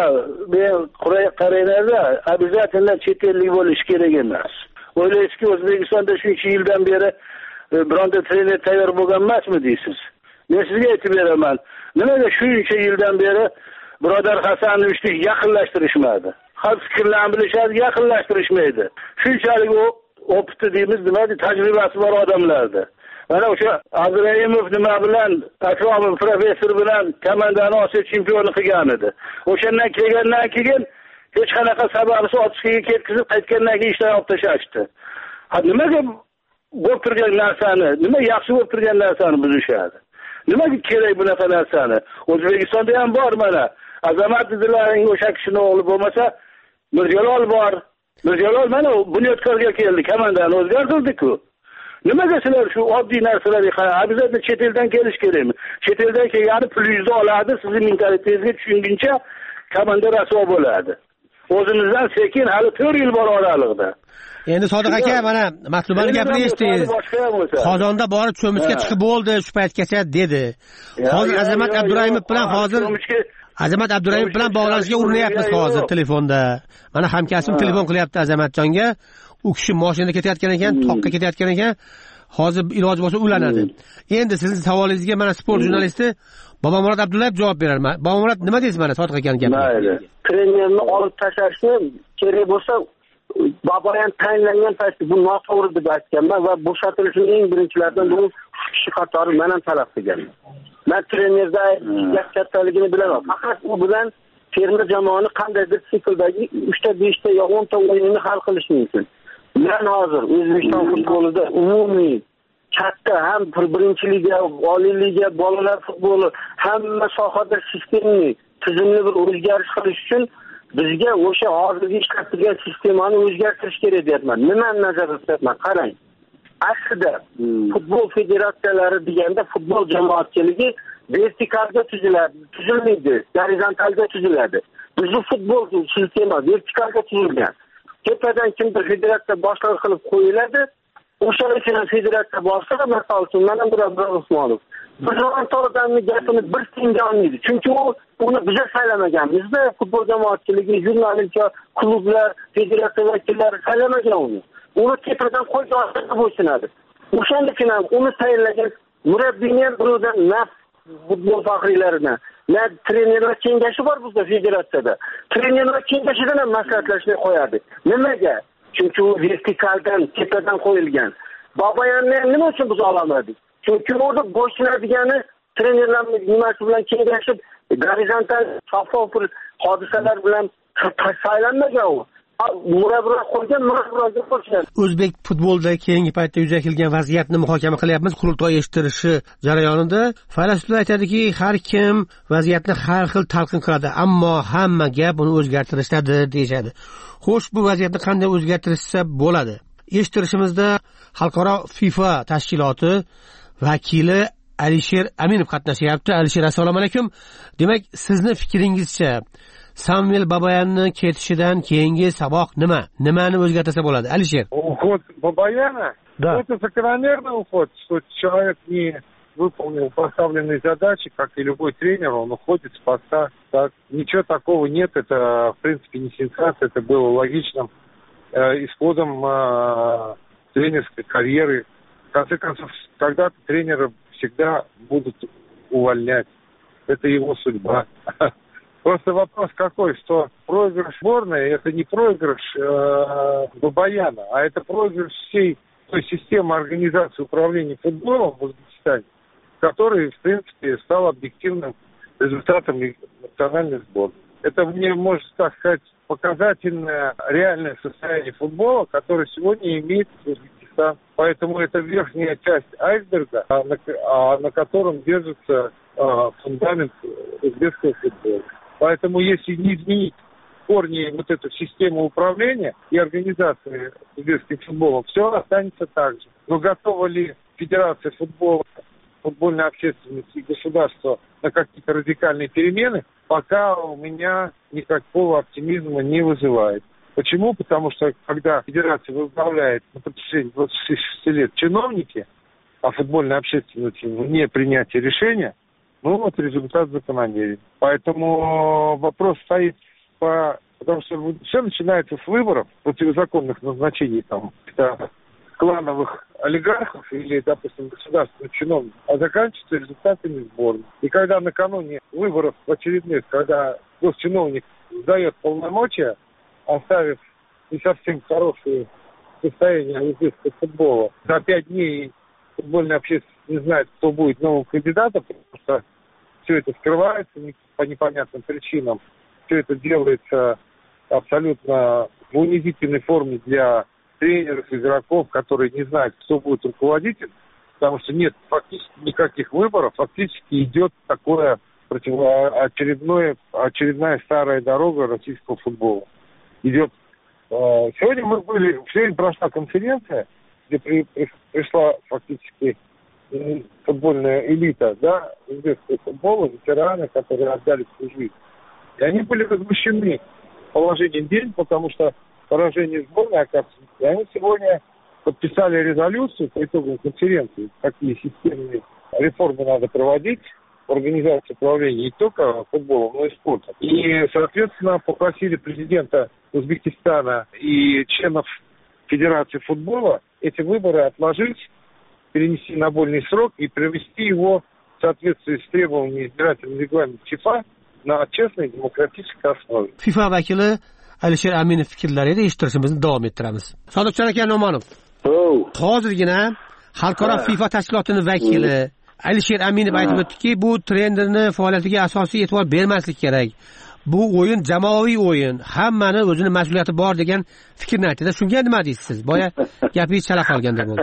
trenerda обязательно chet ellik bo'lish kerak emas. O'ylaysizki, O'zbekistonda shuncha yildan beri bironta trener tayyor bo'lgan emasmi deysiz? Men sizga aytib beraman. Nimaga shuncha yildan beri Birodar Hasanovni yaqinlashtirishmadi? Xalq fikrlarini bilishadi, yaqinlashtirishmaydi. Shunchalik opti deymiz, nima deydi, tajribasi bor odamlardi. Mana o'sha Abduraimov nima bilan, Akromov professor bilan komandani Osiyo chempioni qilgan edi. O'shandan kelgandan keyin hech qanaqa sababsiz otishga ketkizib qaytgandan keyin ishlar olib tashlashdi. Nimaga bo'lib turgan narsani, nima yaxshi bo'lib turgan narsani buzishadi? Nimaga kerak bunaqa narsani? O'zbekistonda ham bor mana. Azamat dedilaring o'sha kishini o'g'li bo'lmasa, Mirjalol bor. Mirjalol mana bunyodkorga keldi, komandani o'zgartirdi-ku. Nimaga sizlar shu oddiy narsalarga bizada chet eldan kelish kerakmi? Chet eldan kelgani pulingizni oladi, sizni mentalitetingizga tushunguncha komanda rasvo bo'ladi. O'zimizdan sekin hali 4 yil bor oralig'ida. Endi Sodiq aka, mana Matlubani gapini eshitdingiz. Qozonda borib cho'michga chiqib bo'ldi shu paytgacha dedi. Hozir Azamat Abdurayimov bilan bog'lanishga urinyapmiz hozir telefonda. Mana hamkasbim telefon qilyapti Azamatjonga. U kishi mashinada ketayotgan ekan, toqqa ketayotgan ekan. Hozir iloji bo'lsa ulanadi. Endi sizning savolingizga mana sport jurnalisti Bobomurod Abdullayev javob berarman. Bobomurod, nima deysiz mana Sodiq akaning gapiga? Mayli. Trenerni olib tashlashni kerak bo'lsa Babayan tayinlangan paytda bu noto'g'ri deb aytganman va bo'shatilishining eng birinchilardan bu kishi qatori men ham talab qilganman. Men trenerda gap kattaligini bilaman. Faqat u bilan terma jamoani qandaydir sikldagi 3 ta 5 ta yo 10 ta o'yinni hal qilish mumkin. Men hozir O'zbekiston futbolida umumiy katta ham birinchi liga, oliy liga, bolalar futboli hamma sohada sistemli, tizimli bir o'zgarish qilish uchun bizga o'sha hozirgi ishlatilgan sistemani o'zgartirish kerak deyapman. Nimani nazarda tutyapman? Qarang. Aslida futbol federatsiyalari deganda futbol jamoatchiligi vertikalga tuzilmaydi, gorizontalga tuziladi. Bizning futbol sistema vertikalga tuzilgan. Tepadan kimdir federatsiya boshlig'i qilib qo'yiladi. O'sha uchun federatsiya boshlig'i misol uchun mana Abdurahmon Usmonov. Bironta odamning gapini bir tinga olmaydi. Chunki uni biz saylamaganmiz-da, futbol jamoatchiligi, jurnalistlar, klublar, federatsiya vakillari saylamagan uni. Uni tepadan qo'yib bo'ysunadi. O'shandan ham uni tayinlagan murabbiyni ham birovdan naf futbol faxriylaridan, na trenerlar kengashi bor bizda federatsiyada. Trenerlar kengashidan ham maslahatlashmay qo'yadi. Nimaga? Chunki u vertikaldan, tepadan qo'yilgan. Babayanni nima uchun biz olamadik? Chunki unda bo'ysunadigani trenerlarning nimasi bilan kengashib, gorizontal shaffof hodisalar bilan saylanmagan u. O'zbek futbolida keyingi paytda yuzaga kelgan vaziyatni muhokama qilyapmiz. Qurultoy eshittirishi jarayonida falasuflar aytadiki, har kim vaziyatni har xil talqin qiladi, ammo hamma gap uni o'zgartirishdadir deyishadi. Xo'sh, bu vaziyatni qanday o'zgartirishsa bo'ladi? Eshittirishimizda Xalqaro FIFA tashkiloti vakili Alisher Aminov qatnashyapti. Alisher, assalomu alaykum. Demak, sizni fikringizcha Samuel Babayanni ketishidan keyingi saboq nima? Nimani o'zgartirsa bo'ladi? Alisher. Уход Бабаяна? Да. Это закономерный уход, что человек не выполнил поставленные задачи, как и любой тренер, он уходит с поста. Так, ничего такого нет, это в принципе не сенсация, это было логичным исходом тренерской карьеры. В конце концов, когда-то тренера всегда будут увольнять. Это его судьба. Просто вопрос какой, что проигрыш сборной – это не проигрыш Бабаяна, а это проигрыш всей той системы организации управления футболом в Узбекистане, который, в принципе, стал объективным результатом национальной сборной. Это мне, можно так сказать, показательное реальное состояние футбола, которое сегодня имеет Узбекистан. Поэтому это верхняя часть айсберга, на котором держится фундамент узбекского футбола. Поэтому если не изменить корни вот эту систему управления и организации узбекским футболом, все останется так же. Но готова ли Федерация футбола, футбольной общественности и государства на какие-то радикальные перемены, пока у меня никакого оптимизма не вызывает. Почему? Потому что когда Федерация возглавляет на протяжении 26 лет чиновники, а футбольная общественность вне принятия решения, ну вот результат закономерен. Поэтому вопрос стоит потому что все начинается с выборов, противозаконных назначений там клановых олигархов или, допустим, государственных чиновников, а заканчивается результатами сборной. И когда накануне выборов очередных, когда госчиновник сдает полномочия, оставив не совсем хорошее состояние узбекского футбола, за 5 дней футбольная общественность не знает, кто будет новым кандидатом, потому что все это скрывается по непонятным причинам. Все это делается абсолютно в унизительной форме для тренеров, игроков, которые не знают, кто будет руководитель, потому что нет фактически никаких выборов, фактически идет такое очередная старая дорога российского футбола. Идет. Сегодня прошла конференция где пришла фактически футбольная элита, да, узбекского футбола, ветераны, которые отдали свою жизнь. И они были возмущены положением дел, потому что поражение сборной, оказывается, и они сегодня подписали резолюцию по итогам конференции, какие системные реформы надо проводить в организации управления не только футболом, но и спортом. И, соответственно, попросили президента Узбекистана и членов Федерации футбола эти выборы отложить, перенести на более срок и привести его в соответствии с требованиями избирательного регламента ФИФА на честной демократической основе. FIFA vakili Alisher Aminov fikrlariga eshittirishimizni davom ettiramiz. Sodiqjon aka Nomonov. Hozirgina xalqaro FIFA tashkilotining vakili Alisher Aminov aytib o'tdiki, bu trenderni faoliyatiga asosiy e'tibor bermaslik kerak. Bu o'yin jamoaviy o'yin, hammani o'zini mas'uliyati bor degan fikrni aytdi. Shunga nima deysiz siz? Boya gapingiz chala qolganda bo'ldi.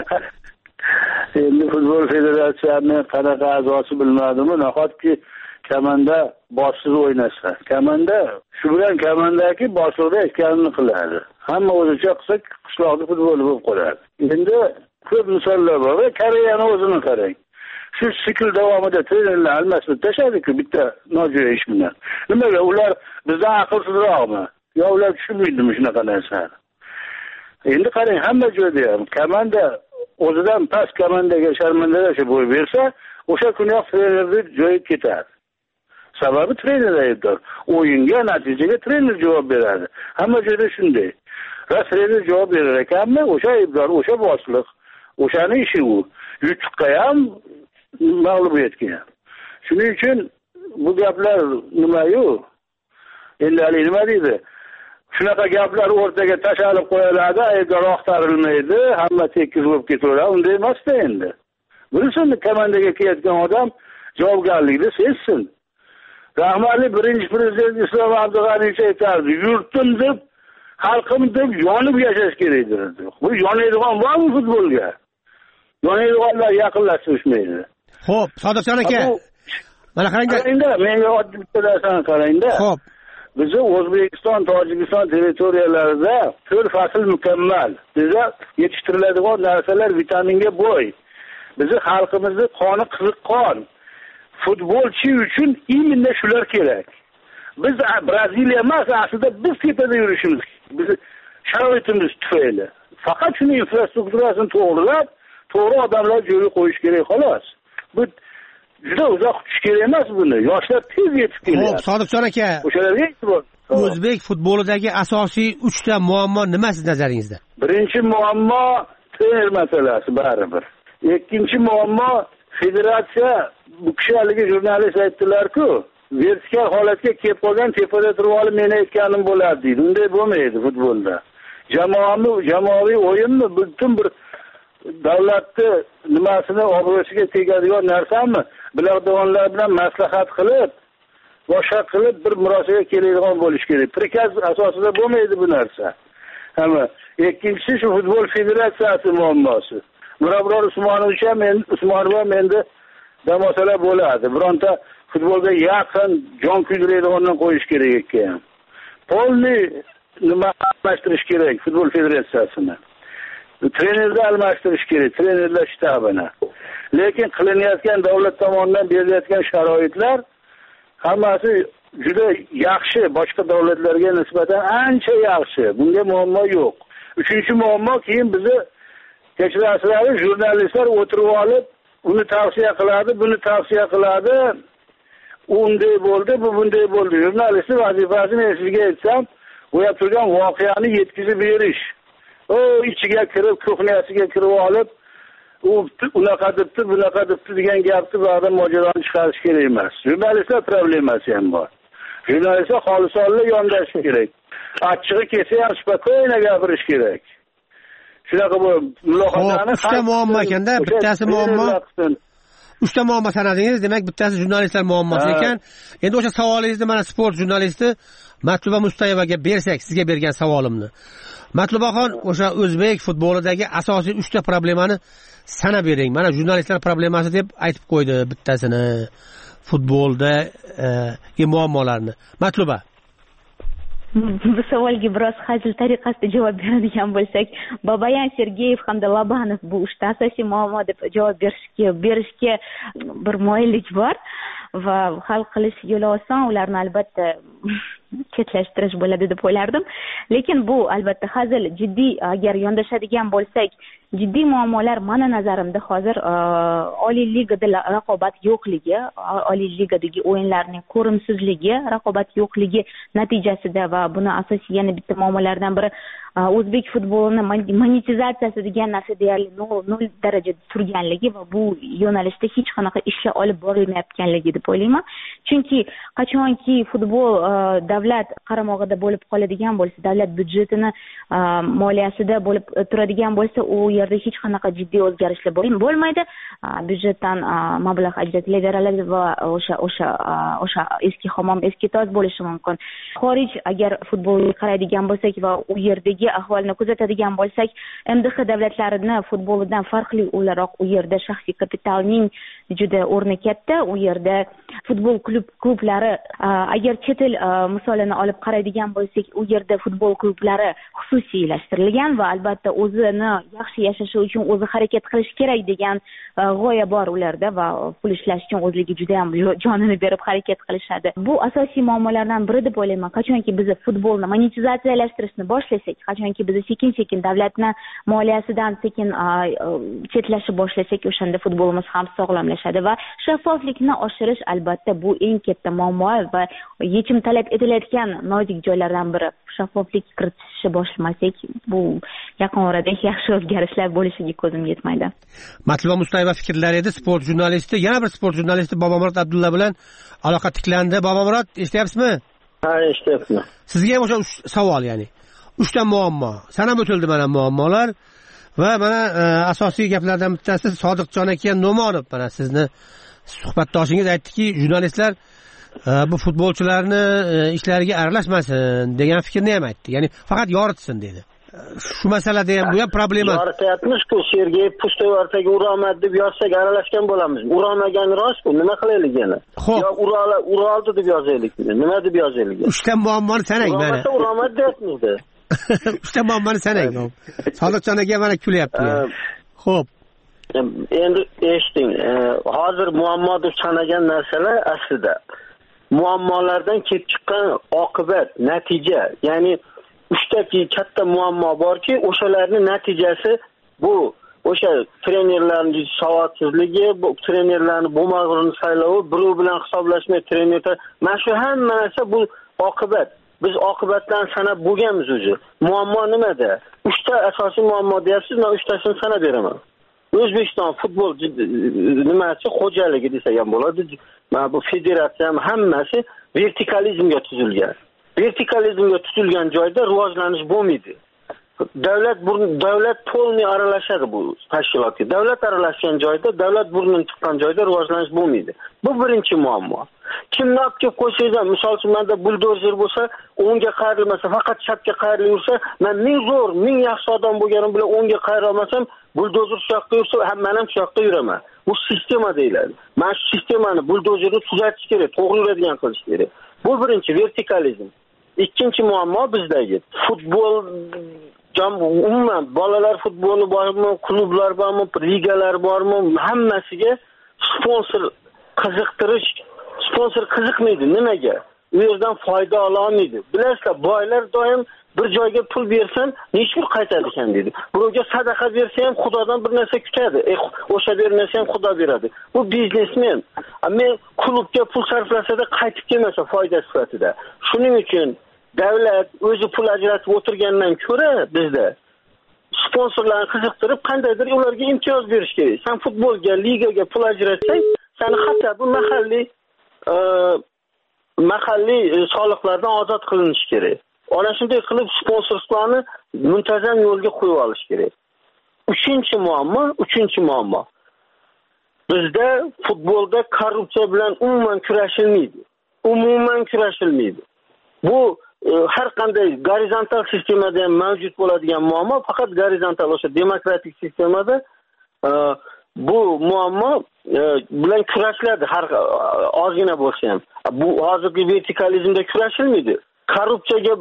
Endi futbol federatsiyasining qanaqa a'zosi bilmadimi, nahotki kamanda boshsiz o'ynasa. Kamanda shu bilan kamandaki boshliqda aytganini qiladi. Hamma o'zicha qilsa qishloqda futbol bo'lib qoladi. Endi ko'p misollar bor. Koreyani o'zini qarang. Shu sikl davomida trenerlar almashib tashladi-ku bitta nojo'ya ish bilan. Nimaga ular bizdan aqlsizroqmi? Yo ular tushunmaydimi shunaqa narsani? Endi qarang, hamma joyda ham komanda o'zidan past komandaga sharmandalasha bo'y bersa, o'sha kuniyoq trenerni joyi ketadi. Sababi trener aybdor. O'yinga, natijaga trener javob beradi. Hamma joyda shunday. Trener javob berar ekanmi, o'sha aybdor, o'sha boshliq, o'shaning ishi u. Yutuqqa ham, mag'lubiyatga ham. Shuning uchun bu gaplar nima-yu? Endi nima deydi? Shunaqa gaplar o'rtaga tashalib qo'yiladi, aybdor axtarilmaydi, hamma tekis bo'lib ketaveradi. Unday emas-da endi. Bilsin, komandaga kelayotgan odam javobgarlikni sezsin. Rahmatli birinchi prezident Islom Abdug'aniyevich aytardi, yurtim deb, xalqim deb yonib yashash kerak dedi. Bu yonaydigan bormi futbolga? Yonaydiganlar yaqinlashishmaydi. Xo'p, Sodiqjon aka. Mana qarangda, menga oddiy bitta narsani qarangda. Xo'p. Bizni O'zbekiston, Tojikiston territoriyalarida 4 fasl mukammal. Bizda yetishtiriladigan narsalar vitaminga boy. Bizni xalqimizning qoni qiziq qon. Futbolchi uchun imенно shular kerak. Biz Braziliya emas, aslida biz tepada yurishimiz. Biz sharoitimiz tufayli. Faqat shuni infrastrukturasini to'g'rilab, to'g'ri odamlar joyiga qo'yish kerak xolos. Bu juda uzoq kutish kerak emas buni. Yoshlar tez yetib keladi. Xo'p, Sodiqjon aka. O'shalarga e'tibor. O'zbek futbolidagi asosiy 3 ta muammo nima siz nazaringizda? Birinchi muammo trener masalasi baribir. Ikkinchi muammo federatsiya, bu kishi haligi jurnalist aytdilar-ku, vertikal holatga kelib qolgan, tepada turib olib meni aytganim bo'ladi deydi. Unday bo'lmaydi futbolda. Jamoaviy o'yinmi, butun bir davlatni nimasini obro'siga tegadigan narsami? Bilardonlar bilan maslahat qilib, boshqa qilib bir murosaga keladigan bo'lish kerak. Prikaz asosida bo'lmaydi bu narsa. Hamma ikkinchisi shu futbol federatsiyasi muammosi. Murabbiylar Usmonov ham endi damosalar bo'ladi. Bironta futbolga yaqin jon kuydiradigandan qo'yish kerak ekan. Polni nima almashtirish kerak futbol federatsiyasini. Trenerni almashtirish kerak, trenerlar shtabini. Lekin qilinayotgan davlat tomonidan berilayotgan sharoitlar hammasi juda yaxshi, boshqa davlatlarga nisbatan ancha yaxshi. Bunga muammo yo'q. Uchinchi muammo keyin bizni kechirasizlar, jurnalistlar o'tirib olib, uni tavsiya qiladi, buni tavsiya qiladi. Unday bo'ldi, bu bunday bo'ldi. Jurnalistning vazifasini sizga aytsam, o'yab turgan voqeani yetkazib berish. O ichiga kirib, kuxniyasiga kirib olib, u unaqa debdi, bunaqa debdi degan gapni ba'zan mojaroni chiqarish kerak emas. Jurnalistlar problemasi ham bor. Jurnalistlar xolisonli yondashish kerak. Achchig'i kelsa ham spokойно gapirish kerak. Shunaqa bu muloqotlarni 3 ta muammo ekanda, bittasi muammo. 3 ta muammo sanadingiz, demak bittasi jurnalistlar muammosi ekan. Endi o'sha savolingizni mana sport jurnalisti Matluba Mustayevaga bersak, sizga bergan savolimni. Matlubaxon, o'sha o'zbek futbolidagi asosiy 3 ta problemani sanab bering. Mana jurnalistlar problemasi deb aytib qo'ydi bittasini. Futbolda muammolarni. Matluba. bu savolga biroz hazil tariqasida javob beradigan bo'lsak, Babayan, Sergeyev hamda Lobanov bu uchta asosiy muammo deb javob berishga bir moyillik bor va hal qilish yo'li oson, ularni albatta chetlashtirish bo'ladi deb o'ylardim. Lekin bu albatta hazil, jiddiy agar yondashadigan bo'lsak, jiddiy muammolar mana nazarimda hozir Oliy Ligada raqobat yo'qligi, Oliy Ligadagi o'yinlarning ko'rimsizligi, raqobat yo'qligi natijasida va buni asosiy yana bitta muammolardan biri o'zbek futbolini monetizatsiyasi degan narsa deyarli 0 darajada turganligi va bu yo'nalishda hech qanaqa ishlar olib borilmayotganligi deb o'ylayman. Chunki qachonki futbol davlat qaramog'ida bo'lib qoladigan bo'lsa, davlat byudjetini moliyasida bo'lib turadigan bo'lsa, u yerda hech qanaqa jiddiy o'zgarishlar bo'lmaydi. Byudjetdan mablag' ajratilaveradi va o'sha eski hamom eski toz bo'lishi mumkin. Xorij agar futbolga qaraydigan bo'lsak va u yerdagi ahvolni kuzatadigan bo'lsak, MDH davlatlarini futbolidan farqli o'laroq u yerda shaxsiy kapitalning juda o'rni katta. U yerda futbol klublari agar chet el misolini olib qaraydigan bo'lsak, u yerda futbol klublari xususiylashtirilgan va albatta o'zini yaxshi yashashi uchun o'zi harakat qilish kerak degan g'oya bor ularda va pul ishlash uchun o'zligi juda ham jonini berib harakat qilishadi. Bu asosiy muammolardan biri deb o'ylayman. Qachonki biz futbolni monetizatsiyalashtirishni boshlasak, qachonki biz sekin-sekin davlatni moliyasidan sekin chetlashib boshlasak, o'shanda futbolimiz ham sog'lomlashadi va shaffoflikni oshirish albatta bu eng katta muammo va yechim talab etilayotgan nozik joylardan biri. Shaffoflik kiritishni boshlamasak, bu yaqin orada yaxshi o'zgarishlar bo'lishiga ko'zim yetmaydi. Matluba Mustayeva fikrlari edi. Sport jurnalisti, yana bir sport jurnalisti Bobomurod Abdulla bilan aloqa tiklandi. Bobomurod, eshityapsizmi? Ha, eshityapman. Sizga ham o'sha savol, ya'ni 3 ta muammo. Sanab o'tildi mana muammolar va mana asosiy gaplardan bittasi Sodiqjon aka No'monov, mana sizni suhbatdoshingiz aytdiki, jurnalistlar bu futbolchilarni ishlariga aralashmasin degan fikrni ham aytdi. Ya'ni faqat yoritsin dedi. Shu masalada ham bu ham problema. Yorityapmiz-ku, Sergeyev pustovartaga urolmadi deb yozsak aralashgan bo'lamiz. Urolmagani rost-ku, nima qilaylik yana? Yo uroldi deb yozaylik. Nima deb yozaylik? 3 ta muammoni sanang mana. Urolmadi deyapmiz-da. 3 ta muammoni sanang. Sodiqjon aka mana kulyapti. Xo'p. Endi eshiting, hozir muammo deb sanagan narsalar aslida muammolardan kelib chiqqan oqibat, natija, ya'ni 3 ta katta muammo borki, o'shalarning natijasi bu o'sha trenerlarning savodsizligi, bu trenerlarning bo'lmag'urini saylovi, birov bilan hisoblashmay trenerlar, mana shu hamma narsa bu oqibat. Biz oqibatlarni sanab bo'lganmiz o'zi. Muammo nimada? 3 ta asosiy muammo deyapsiz, men 3 tasini sanab beraman. O'zbekiston futbol nimasi xo'jaligi desak ham bo'ladi. Mana bu federatsiya ham hammasi vertikalizmga tuzilgan. Vertikalizmga tuzilgan joyda rivojlanish bo'lmaydi. Davlat polni aralashadi bu tashkilotga. Davlat aralashgan joyda, davlat burnini tiqqan joyda rivojlanish bo'lmaydi. Bu birinchi muammo. Kimni olib kelib qo'ysangiz ham, misol uchun menda buldozer bo'lsa, o'ngga qayrilmasa, faqat chapga qayrilib yursa, men ming yaxshi odam bo'lganim bilan o'ngga qayra olmasam, buldozer shu yoqqa yursa, men ham shu yoqqa yuraman. Bu sistema deyiladi. Mana shu sistemani buldozerni tuzatish kerak, to'g'ri yuradigan qilish kerak. Bu birinchi vertikalizm. Ikkinchi muammo bizdagi futbol umuman bolalar futboli bormi, klublar bormi, ligalar bormi, hammasiga sponsor qiziqmaydi. Nimaga? U yerdan foyda ola olmaydi. Bilasizlar, boylar doim bir joyga pul bersan, nechun qaytadi ekan deydi. Birovga sadaqa bersa ham Xudodan bir narsa kutadi. O'sha bermasa ham Xudo beradi. Bu biznesmen. Men klubga pul sarflasada qaytib kelmasa foyda sifatida. Shuning uchun davlat o'zi pul ajratib o'tirgandan ko'ra bizda sponsorlarni qiziqtirib qandaydir ularga imtiyoz berish kerak. Sen futbolga, ligaga pul ajratsang, seni hatto bu mahalliy soliqlardan ozod qilinish kerak. Ana shunday qilib sponsorlarni muntazam yo'lga qo'yib olish kerak. Uchinchi muammo. Bizda futbolda korrupsiya bilan umuman kurashilmaydi. Bu har qanday gorizontal sistemada ham mavjud bo'ladigan muammo, faqat gorizontal o'sha demokratik sistemada bu muammo bilan kurashiladi har ozgina bo'lsa ham. Bu hozirgi vertikalizmda kurashilmaydi. korrupsiyaga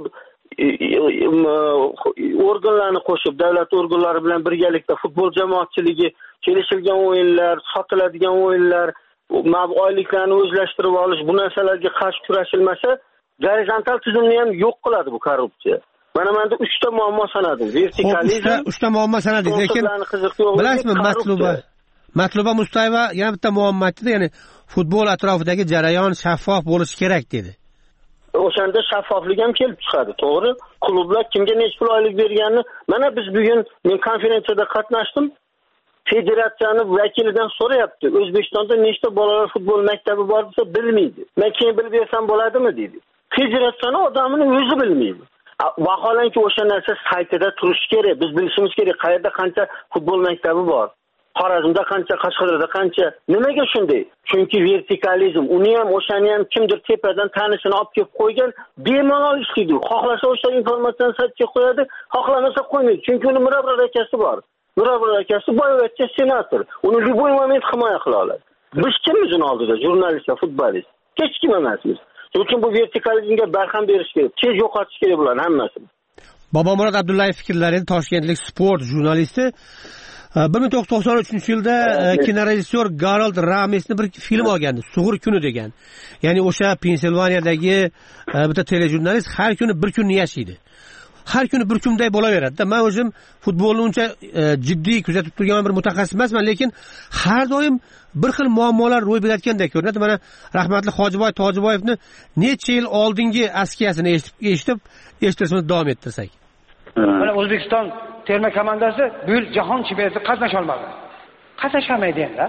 organlarni qo'shib, davlat organlari bilan birgalikda futbol jamoatchiligi kelishilgan o'yinlar, sotiladigan o'yinlar, oyliklarni o'zlashtirib olish, bu narsalarga qarshi kurashilmasa, gorizontal tizimni ham yo'q qiladi bu korrupsiya. Mana menda 3 ta muammo sanadim. Vertikalizm, 3 ta muammo sanadim, lekin bilasizmi, Matluba Mustayeva yana bitta muammo aytdi, ya'ni futbol atrofidagi jarayon shaffof bo'lishi kerak dedi. O'shanda shaffoflik ham kelib chiqadi, to'g'ri? Klublar kimga necha pul oylik berganini, mana biz bugun men konferensiyada qatnashdim. Federatsiyaning vakilidan so'rayapti. O'zbekistonda nechta bolalar futbol maktabi bor desa bilmaydi. Men keyin bilib bersam bo'ladimi dedi. Federatsiyaning odamining o'zi bilmaydi. Vaholanki o'sha narsa saytida turishi kerak. Biz bilishimiz kerak, qayerda qancha futbol maktabi bor. Xorazmda qancha, Qashqadaryoda qancha. Nimaga shunday? Chunki vertikalizm, uni ham o'shani ham kimdir tepadan tanishini olib kelib qo'ygan, bemalol ishlaydi. Xohlasa o'sha informatsiyani saytga qo'yadi, xohlamasa qo'ymaydi. Chunki uni Mirabror akasi bor. Mirabror akasi boyvachcha senator. Uni любой moment himoya qila oladi. Biz kimmiz uni oldida? Jurnalistlar, futbolist. Hech kim emasmiz. Chunki bu vertikalizmga barham berish kerak. Tez yo'qotish kerak bularni hammasini. Bobomurod Abdullayev fikrlarini Toshkentlik sport jurnalisti 1993-yilda kinorejissyor Garold Ramesni bir film olgandi, Sug'ur kuni degan. Ya'ni o'sha Pensilvaniyadagi bitta telejurnalist har kuni bir kunni yashaydi. Har kuni bir kunday bo'laveradi. Men o'zim futbolni uncha jiddiy kuzatib turgan bir mutaxassis emasman, lekin har doim bir xil muammolar ro'y berayotgandek ko'rinadi. Mana rahmatli Hojiboy Tojiboyevni necha yil oldingi askiyasini eshittirishimizni davom ettirsak. Mana O'zbekiston terma komandasi bu yil jahon chempionatida qatnasha olmadi. Qatnashamaydi endi.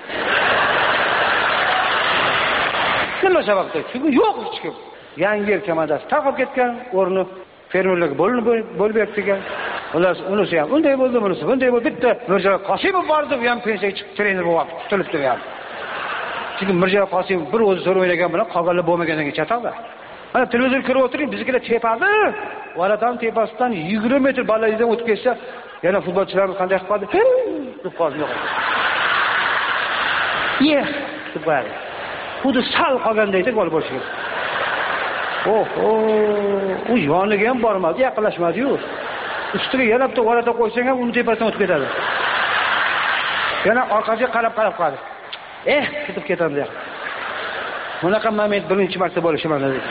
Nima sababdan? Chunki yo'q hech kim. Yangi yil komandasi taqib ketgan, o'rni fermerlarga bo'lib bergan. Unisi ham unday bo'ldi, bunisi bunday bo'ldi. Bitta Mirjo Qosimov bordi, u ham pensiyaga chiqib trener bo'lib tutilibdi ham. Chunki Mirjo Qosimov bir o'zi zo'r o'ynagan bilan qolganlar bo'lmagandan keyin chataqda. Mana televizor ko'rib o'tiring, bizga tepadi. Valatan tepasidan 20 metr balandlikdan o'tib ketsa, yana futbolchilarimiz qanday qilib qoldi? Deb qoldi. Deb qo'yadi. Xuddi sal qolgandek gol bo'lishi kerak. U yoniga ham bormadi, yaqinlashmadi-yu. Ustiga yana bitta valata qo'ysang ham uni tepasidan o'tib ketadi. Yana orqasiga qarab qoladi. Ketib ketadi. Bunaqa moment birinchi marta bo'lishi mana dedi.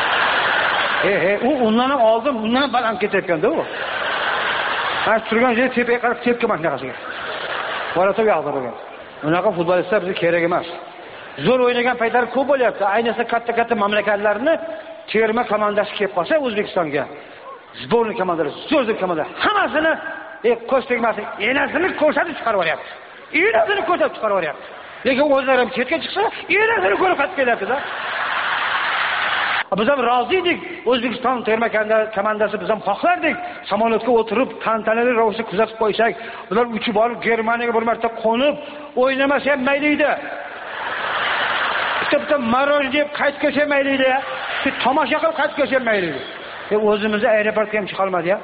U undan ham oldin, undan ham baland ketayotganda u. Mana turgan joyi tepaga qarab tepki mashinasiga. Valata yog'dirgan. Bunaqa futbolistlar bizga kerak emas. Zo'r o'ynagan paytlari ko'p bo'lyapti. Ayniqsa katta-katta mamlakatlarni terma komandasi kelib qolsa O'zbekistonga. Zborniy komandasi, zo'r komanda. Hammasini qo'sh tegmasi, enasini ko'rsatib chiqarib yuboryapti. Enasini ko'rsatib chiqarib yuboryapti. Lekin o'zlari ham chetga chiqsa, enasini ko'rib qaytib kelyapti-da. Biz ham rozi edik. O'zbekiston terma komandasi biz ham xohlardik. Samolyotga o'tirib, tantanali ravishda kuzatib qo'ysak, ular uchib borib Germaniyaga bir marta qo'nib, o'ynamasa ham mayli edi. Bitta maroj deb qaytib kelsa mayli edi. Tomosha qilib qaytib kelsa mayli edi. O'zimizni aeroportga ham chiqa olmadi-ya.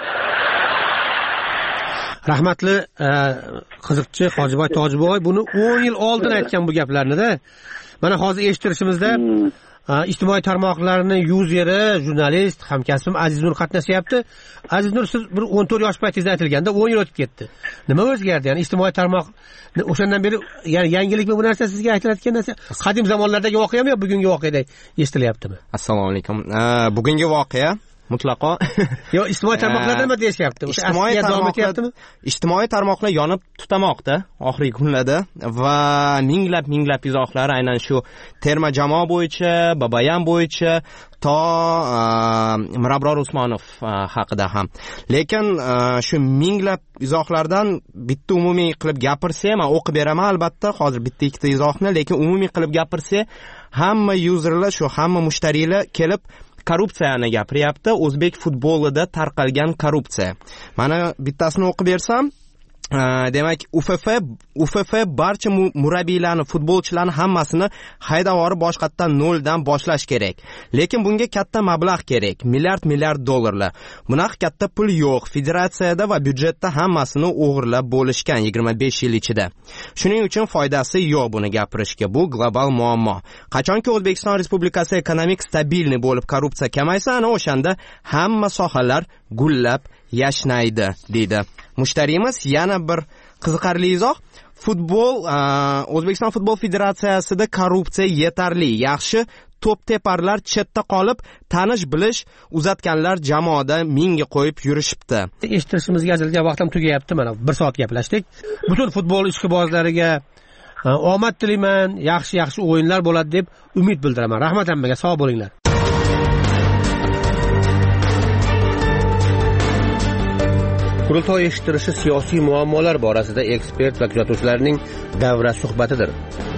Rahmatli qiziqchi Hojiboy Tojiboy buni 10 yil oldin aytgan bu gaplarni-da. Mana hozir eshittirishimizda ijtimoiy tarmoqlarni yuzeri, jurnalist, hamkasbim Aziznur qatnashyapti. Aziznur, siz bir 14 yosh paytingizda aytilganda 10 yil o'tib ketdi. Nima o'zgardi? Ya'ni ijtimoiy tarmoq o'shandan beri, ya'ni yangilikmi bu narsa sizga aytilayotgan narsa? Qadim zamonlardagi voqeami yo bugungi voqeadek eshitilyaptimi? Assalomu alaykum. Bugungi voqea mutlaqo yo ijtimoiy tarmoqlarda nima deyishyapti? Ijtimoiy tarmoqlar yonib tutamoqda oxirgi kunlarda va minglab izohlar aynan shu terma jamoa bo'yicha, Babayan bo'yicha to Mirabror Usmonov haqida ham. Lekin shu minglab izohlardan bitta umumiy qilib gapirsa, men o'qib beraman albatta, hozir bitta ikkita izohni, lekin umumiy qilib gapirsa, hamma yuzerlar, shu hamma mushtariylar kelib korrupsiyani gapiryapti. O'zbek futbolida tarqalgan korrupsiya. Mana bittasini o'qib bersam, demak UFF barcha murabbiylarni, futbolchilarni hammasini haydavori boshqatdan noldan boshlash kerak. Lekin bunga katta mablag' kerak, milliard dollarlar. Bunaqa katta pul yo'q. Federatsiyada va byudjetda hammasini o'g'irlab bo'lishgan 25 yil ichida. Shuning uchun foydasi yo'q buni gapirishga. Bu global muammo. Qachonki O'zbekiston Respublikasi ekonomik stabilni bo'lib, korrupsiya kamaysa, ana o'shanda hamma sohalar gullab yashnaydi, deydi mushtariyimiz. Yana bir qiziqarli izoh. O'zbekiston futbol federatsiyasida korrupsiya yetarli. Yaxshi to'p-teparlar chetda qolib, tanish bilish uzatganlar jamoada minga qo'yib yurishibdi. Eshitishimizga ajralgan vaqt ham tugayapti. Mana 1 soat gaplashdik. Butun futbol ishqibozlariga omad tilayman, yaxshi o'yinlar bo'ladi deb umid bildiraman. Rahmat hammaga, sog' bo'linglar. Qurultoy eshittirishi siyosiy muammolar borasida ekspert va kuzatuvchilarning davra suhbatidir.